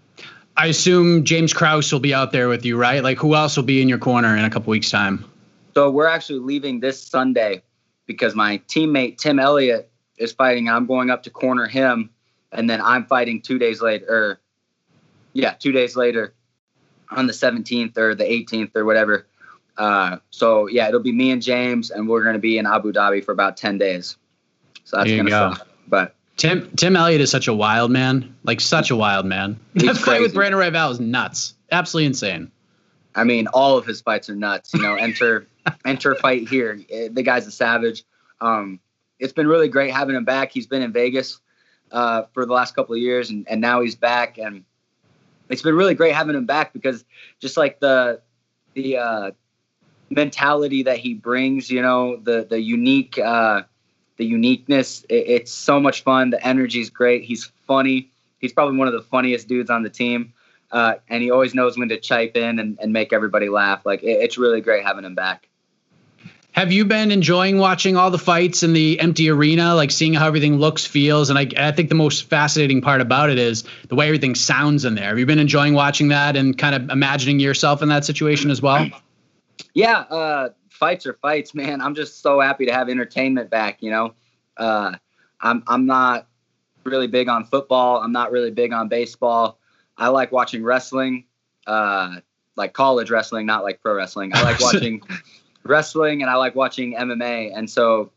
S4: I assume James Krause will be out there with you, right? Like, who else will be in your corner in a couple weeks' time?
S8: So we're actually leaving this Sunday because my teammate Tim Elliott is fighting. I'm going up to corner him, and then I'm fighting two days later. Or, yeah, two days later on the seventeenth or the eighteenth or whatever. Uh, so, yeah, it'll be me and James, and we're going to be in Abu Dhabi for about ten days. So that's going to suck. But
S4: Tim Tim Elliott is such a wild man, like such a wild man. That fight with Brandon Royval is nuts, absolutely insane.
S8: I mean, all of his fights are nuts. You know, enter enter fight here. The guy's a savage. Um, it's been really great having him back. He's been in Vegas uh, for the last couple of years, and, and now he's back. And it's been really great having him back because just like the the uh, mentality that he brings, you know, the the unique. Uh, The uniqueness, it's so much fun. The energy is great. He's funny. He's probably one of the funniest dudes on the team. Uh, and he always knows when to chime in and, and make everybody laugh. Like, it, it's really great having him back.
S4: Have you been enjoying watching all the fights in the empty arena, like seeing how everything looks, feels? And I, I think the most fascinating part about it is the way everything sounds in there. Have you been enjoying watching that and kind of imagining yourself in that situation as well?
S8: Yeah, uh, fights are fights, man. I'm just so happy to have entertainment back, you know. Uh, I'm I'm not really big on football. I'm not really big on baseball. I like watching wrestling, uh, like college wrestling, not like pro wrestling. I like watching wrestling, and I like watching M M A. And so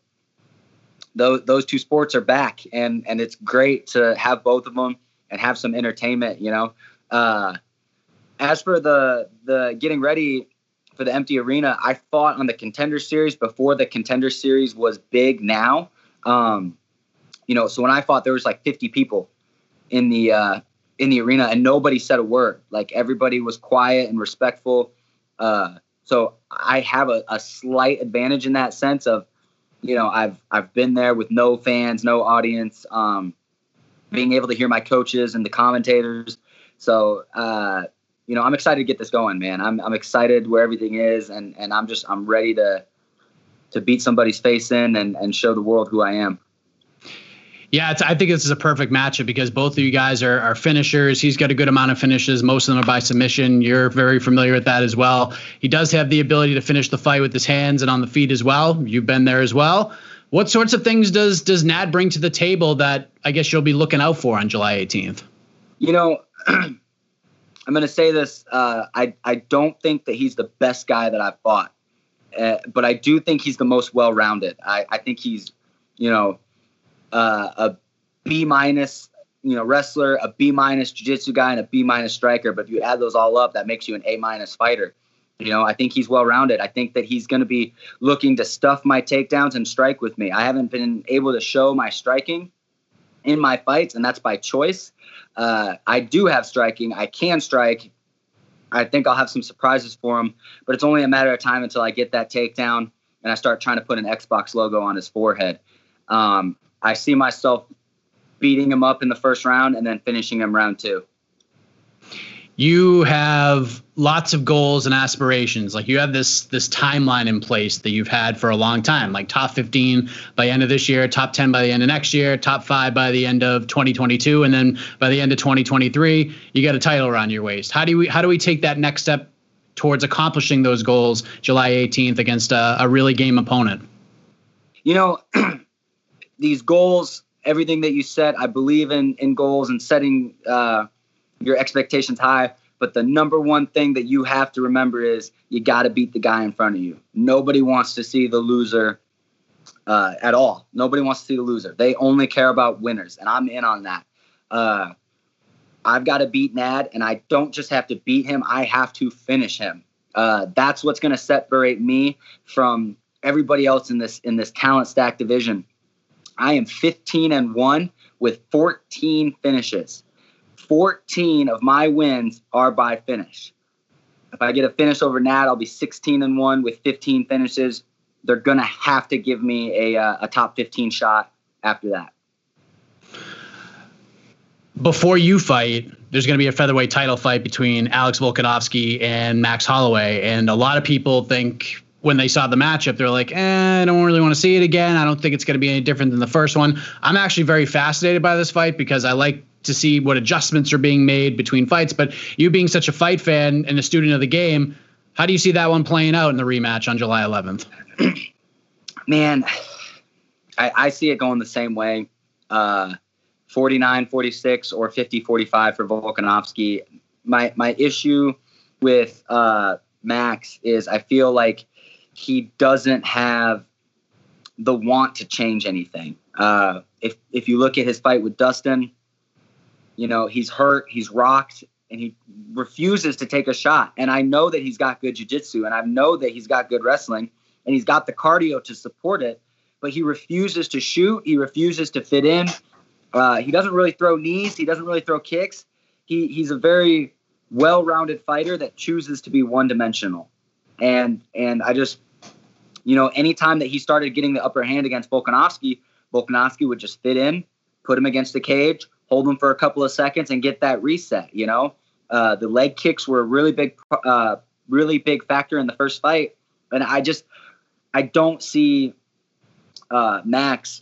S8: those those two sports are back, and and it's great to have both of them and have some entertainment, you know. Uh, as for the the getting ready for the empty arena, I fought on the Contender Series before the Contender Series was big now. Um, you know, so when I fought, there was like fifty people in the uh, in the arena, and nobody said a word. Like, everybody was quiet and respectful. Uh, so I have a, a slight advantage in that sense of, you know, I've I've been there with no fans, no audience, um, being able to hear my coaches and the commentators. So, uh, you know, I'm excited to get this going, man. I'm I'm excited where everything is, and, and I'm just I'm ready to to beat somebody's face in and, and show the world who I am.
S4: Yeah, it's, I think this is a perfect matchup because both of you guys are, are finishers. He's got a good amount of finishes. Most of them are by submission. You're very familiar with that as well. He does have the ability to finish the fight with his hands and on the feet as well. You've been there as well. What sorts of things does does Nad bring to the table that I guess you'll be looking out for on July eighteenth?
S8: You know, I'm going to say this. Uh, I, I don't think that he's the best guy that I've fought. Uh, but I do think he's the most well-rounded. I, I think he's, you know, uh, a B minus, you know, wrestler, a B minus jiu-jitsu guy, and a B minus striker. But if you add those all up, that makes you an A minus fighter. You know, I think he's well-rounded. I think that he's going to be looking to stuff my takedowns and strike with me. I haven't been able to show my striking in my fights, and that's by choice. Uh, I do have striking. I can strike. I think I'll have some surprises for him, but it's only a matter of time until I get that takedown and I start trying to put an Xbox logo on his forehead. Um, I see myself beating him up in the first round and then finishing him round two.
S4: You have lots of goals and aspirations. Like you have this this timeline in place that you've had for a long time, like top fifteen by the end of this year, top ten by the end of next year, top five by the end of twenty twenty-two, and then by the end of twenty twenty-three, you got a title around your waist. How do we how do we take that next step towards accomplishing those goals July eighteenth against a, a really game opponent?
S8: You know, these goals, everything that you said, I believe in in goals and setting uh, your expectations high. But the number one thing that you have to remember is you got to beat the guy in front of you. Nobody wants to see the loser uh, at all. Nobody wants to see the loser. They only care about winners, and I'm in on that. Uh, I've got to beat Nad, and I don't just have to beat him. I have to finish him. Uh, that's what's going to separate me from everybody else in this in this talent stack division. I am fifteen and one with fourteen finishes. fourteen of my wins are by finish. If I get a finish over Nat, I'll be sixteen and one with fifteen finishes. They're going to have to give me a, uh, a top fifteen shot after that.
S4: Before you fight, there's going to be a featherweight title fight between Alex Volkanovski and Max Holloway. And a lot of people think when they saw the matchup, they're like, eh, I don't really want to see it again. I don't think it's going to be any different than the first one. I'm actually very fascinated by this fight because I like to see what adjustments are being made between fights. But you being such a fight fan and a student of the game, how do you see that one playing out in the rematch on July eleventh?
S8: Man, I, I see it going the same way. Uh, forty-nine forty-six or fifty forty-five for Volkanovski. My my issue with uh, Max is I feel like he doesn't have the want to change anything. Uh, if if you look at his fight with Dustin, you know, he's hurt, he's rocked, and he refuses to take a shot. And I know that he's got good jiu-jitsu, and I know that he's got good wrestling, and he's got the cardio to support it, but he refuses to shoot. He refuses to fit in. Uh, he doesn't really throw knees. He doesn't really throw kicks. He He's a very well-rounded fighter that chooses to be one-dimensional. And and I just, you know, anytime that he started getting the upper hand against Volkanovski, Volkanovski would just fit in, put him against the cage, hold him for a couple of seconds, and get that reset. You know, uh, the leg kicks were a really big, uh, really big factor in the first fight, and I just, I don't see uh, Max.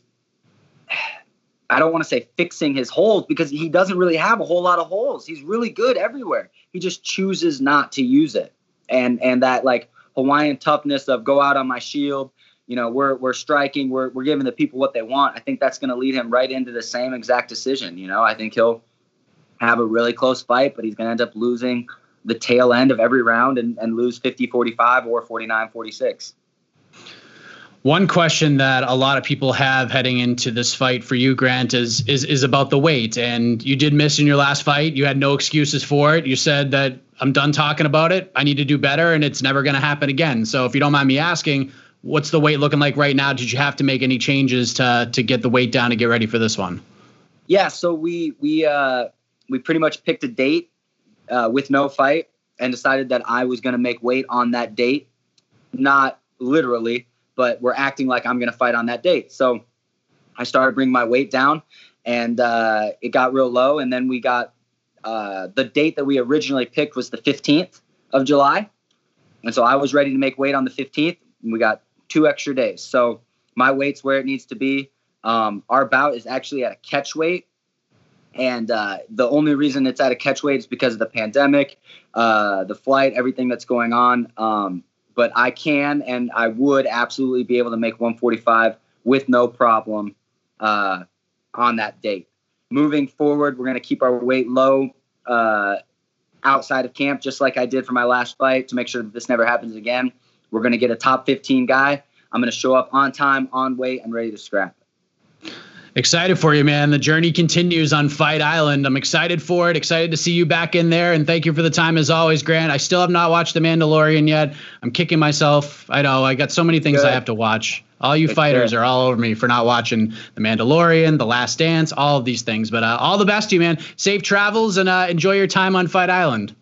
S8: I don't want to say fixing his holes because he doesn't really have a whole lot of holes. He's really good everywhere. He just chooses not to use it, and and that like Hawaiian toughness of go out on my shield. You know, we're we're striking, we're we're giving the people what they want. I think that's going to lead him right into the same exact decision. You know, I think he'll have a really close fight, but he's going to end up losing the tail end of every round and, and lose fifty forty-five or forty-nine forty-six.
S4: One question that a lot of people have heading into this fight for you, Grant, is is is about the weight. And you did miss in your last fight. You had no excuses for it. You said that I'm done talking about it. I need to do better, and it's never going to happen again. So if you don't mind me asking, what's the weight looking like right now? Did you have to make any changes to to get the weight down to get ready for this one?
S8: Yeah, so we we uh, we pretty much picked a date uh, with no fight and decided that I was going to make weight on that date. Not literally, but we're acting like I'm going to fight on that date. So I started bringing my weight down, and uh, it got real low. And then we got uh, the date that we originally picked was the fifteenth of July. And so I was ready to make weight on the fifteenth. And we got two extra days. So my weight's where it needs to be. Um, our bout is actually at a catch weight. And uh, the only reason it's at a catch weight is because of the pandemic, uh, the flight, everything that's going on. Um, but I can and I would absolutely be able to make one forty-five with no problem uh, on that date. Moving forward, we're going to keep our weight low uh, outside of camp, just like I did for my last fight, to make sure that this never happens again. We're going to get a top fifteen guy. I'm going to show up on time, on weight, and ready to scrap.
S4: Excited for you, man. The journey continues on Fight Island. I'm excited for it. Excited to see you back in there. And thank you for the time as always, Grant. I still have not watched The Mandalorian yet. I'm kicking myself. I know I got so many things
S8: Good.
S4: I have to watch. All you
S8: Take
S4: fighters
S8: care.
S4: are all over me for not watching The Mandalorian, The Last Dance, all of these things. But uh, all the best to you, man. Safe travels and uh, enjoy your time on Fight Island.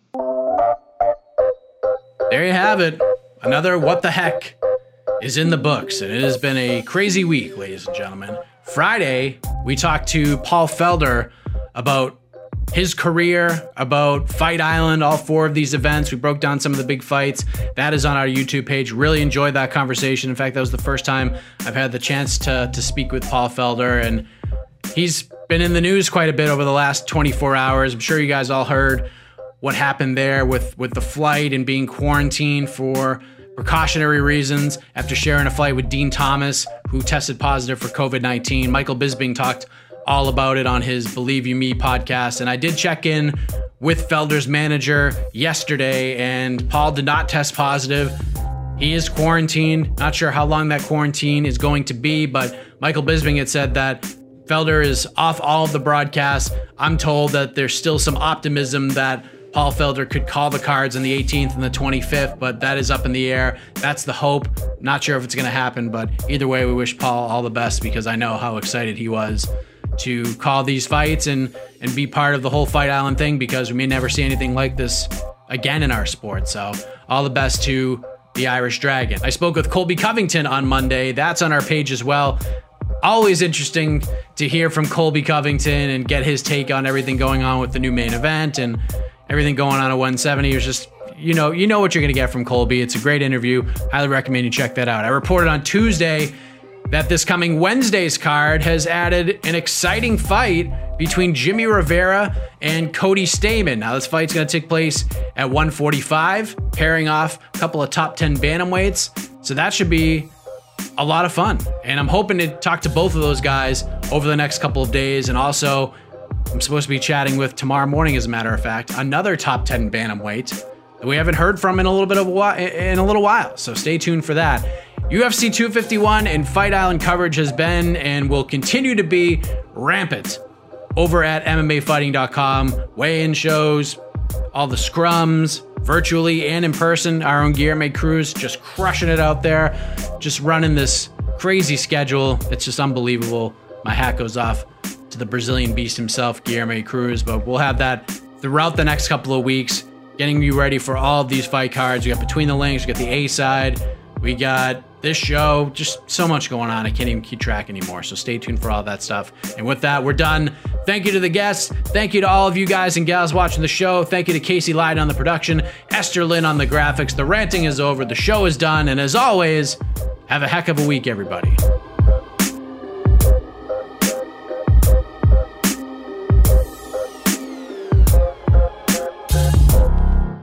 S4: There you have it. Another What the Heck is in the books. And it has been a crazy week, ladies and gentlemen. Friday, we talked to Paul Felder about his career, about Fight Island, all four of these events. We broke down some of the big fights. That is on our YouTube page. Really enjoyed that conversation. In fact, that was the first time I've had the chance to, to speak with Paul Felder, and he's been in the news quite a bit over the last twenty-four hours. I'm sure you guys all heard what happened there with, with the flight and being quarantined for precautionary reasons after sharing a flight with Dean Thomas, who tested positive for COVID nineteen. Michael Bisping talked all about it on his Believe You Me podcast. And I did check in with Felder's manager yesterday, and Paul did not test positive. He is quarantined. Not sure how long that quarantine is going to be, but Michael Bisping had said that Felder is off all of the broadcasts. I'm told that there's still some optimism that Paul Felder could call the cards on the eighteenth and the twenty-fifth, but that is up in the air. That's the hope. Not sure if it's going to happen, but either way, we wish Paul all the best because I know how excited he was to call these fights and, and be part of the whole Fight Island thing, because we may never see anything like this again in our sport. So all the best to the Irish Dragon. I spoke with Colby Covington on Monday. That's on our page as well. Always interesting to hear from Colby Covington and get his take on everything going on with the new main event and everything going on at one seventy. It's just, you know, you know what you're going to get from Colby. It's a great interview. Highly recommend you check that out. I reported on Tuesday that this coming Wednesday's card has added an exciting fight between Jimmy Rivera and Cody Stamann. Now, this fight's going to take place at one forty-five, pairing off a couple of top ten bantamweights. So that should be a lot of fun. And I'm hoping to talk to both of those guys over the next couple of days. And also, I'm supposed to be chatting with tomorrow morning, as a matter of fact, another top ten bantamweight that we haven't heard from in a little bit of a while, in a little while. So stay tuned for that. U F C two fifty-one and Fight Island coverage has been and will continue to be rampant over at M M A fighting dot com. Weigh-in shows, all the scrums, virtually and in person. Our own Guilherme Cruz just crushing it out there, just running this crazy schedule. It's just unbelievable. My hat goes off to the Brazilian beast himself, Guilherme Cruz. But we'll have that throughout the next couple of weeks, getting you ready for all of these fight cards. We got Between the Links, we got the A side, we got this show, just so much going on. I can't even keep track anymore. So stay tuned for all that stuff. And with that, we're done. Thank you to the guests. Thank you to all of you guys and gals watching the show. Thank you to Casey Lyde on the production, Esther Lynn on the graphics. The ranting is over. The show is done. And as always, have a heck of a week, everybody.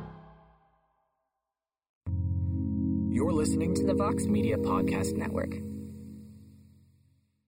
S1: You're listening to the Vox Media Podcast Network.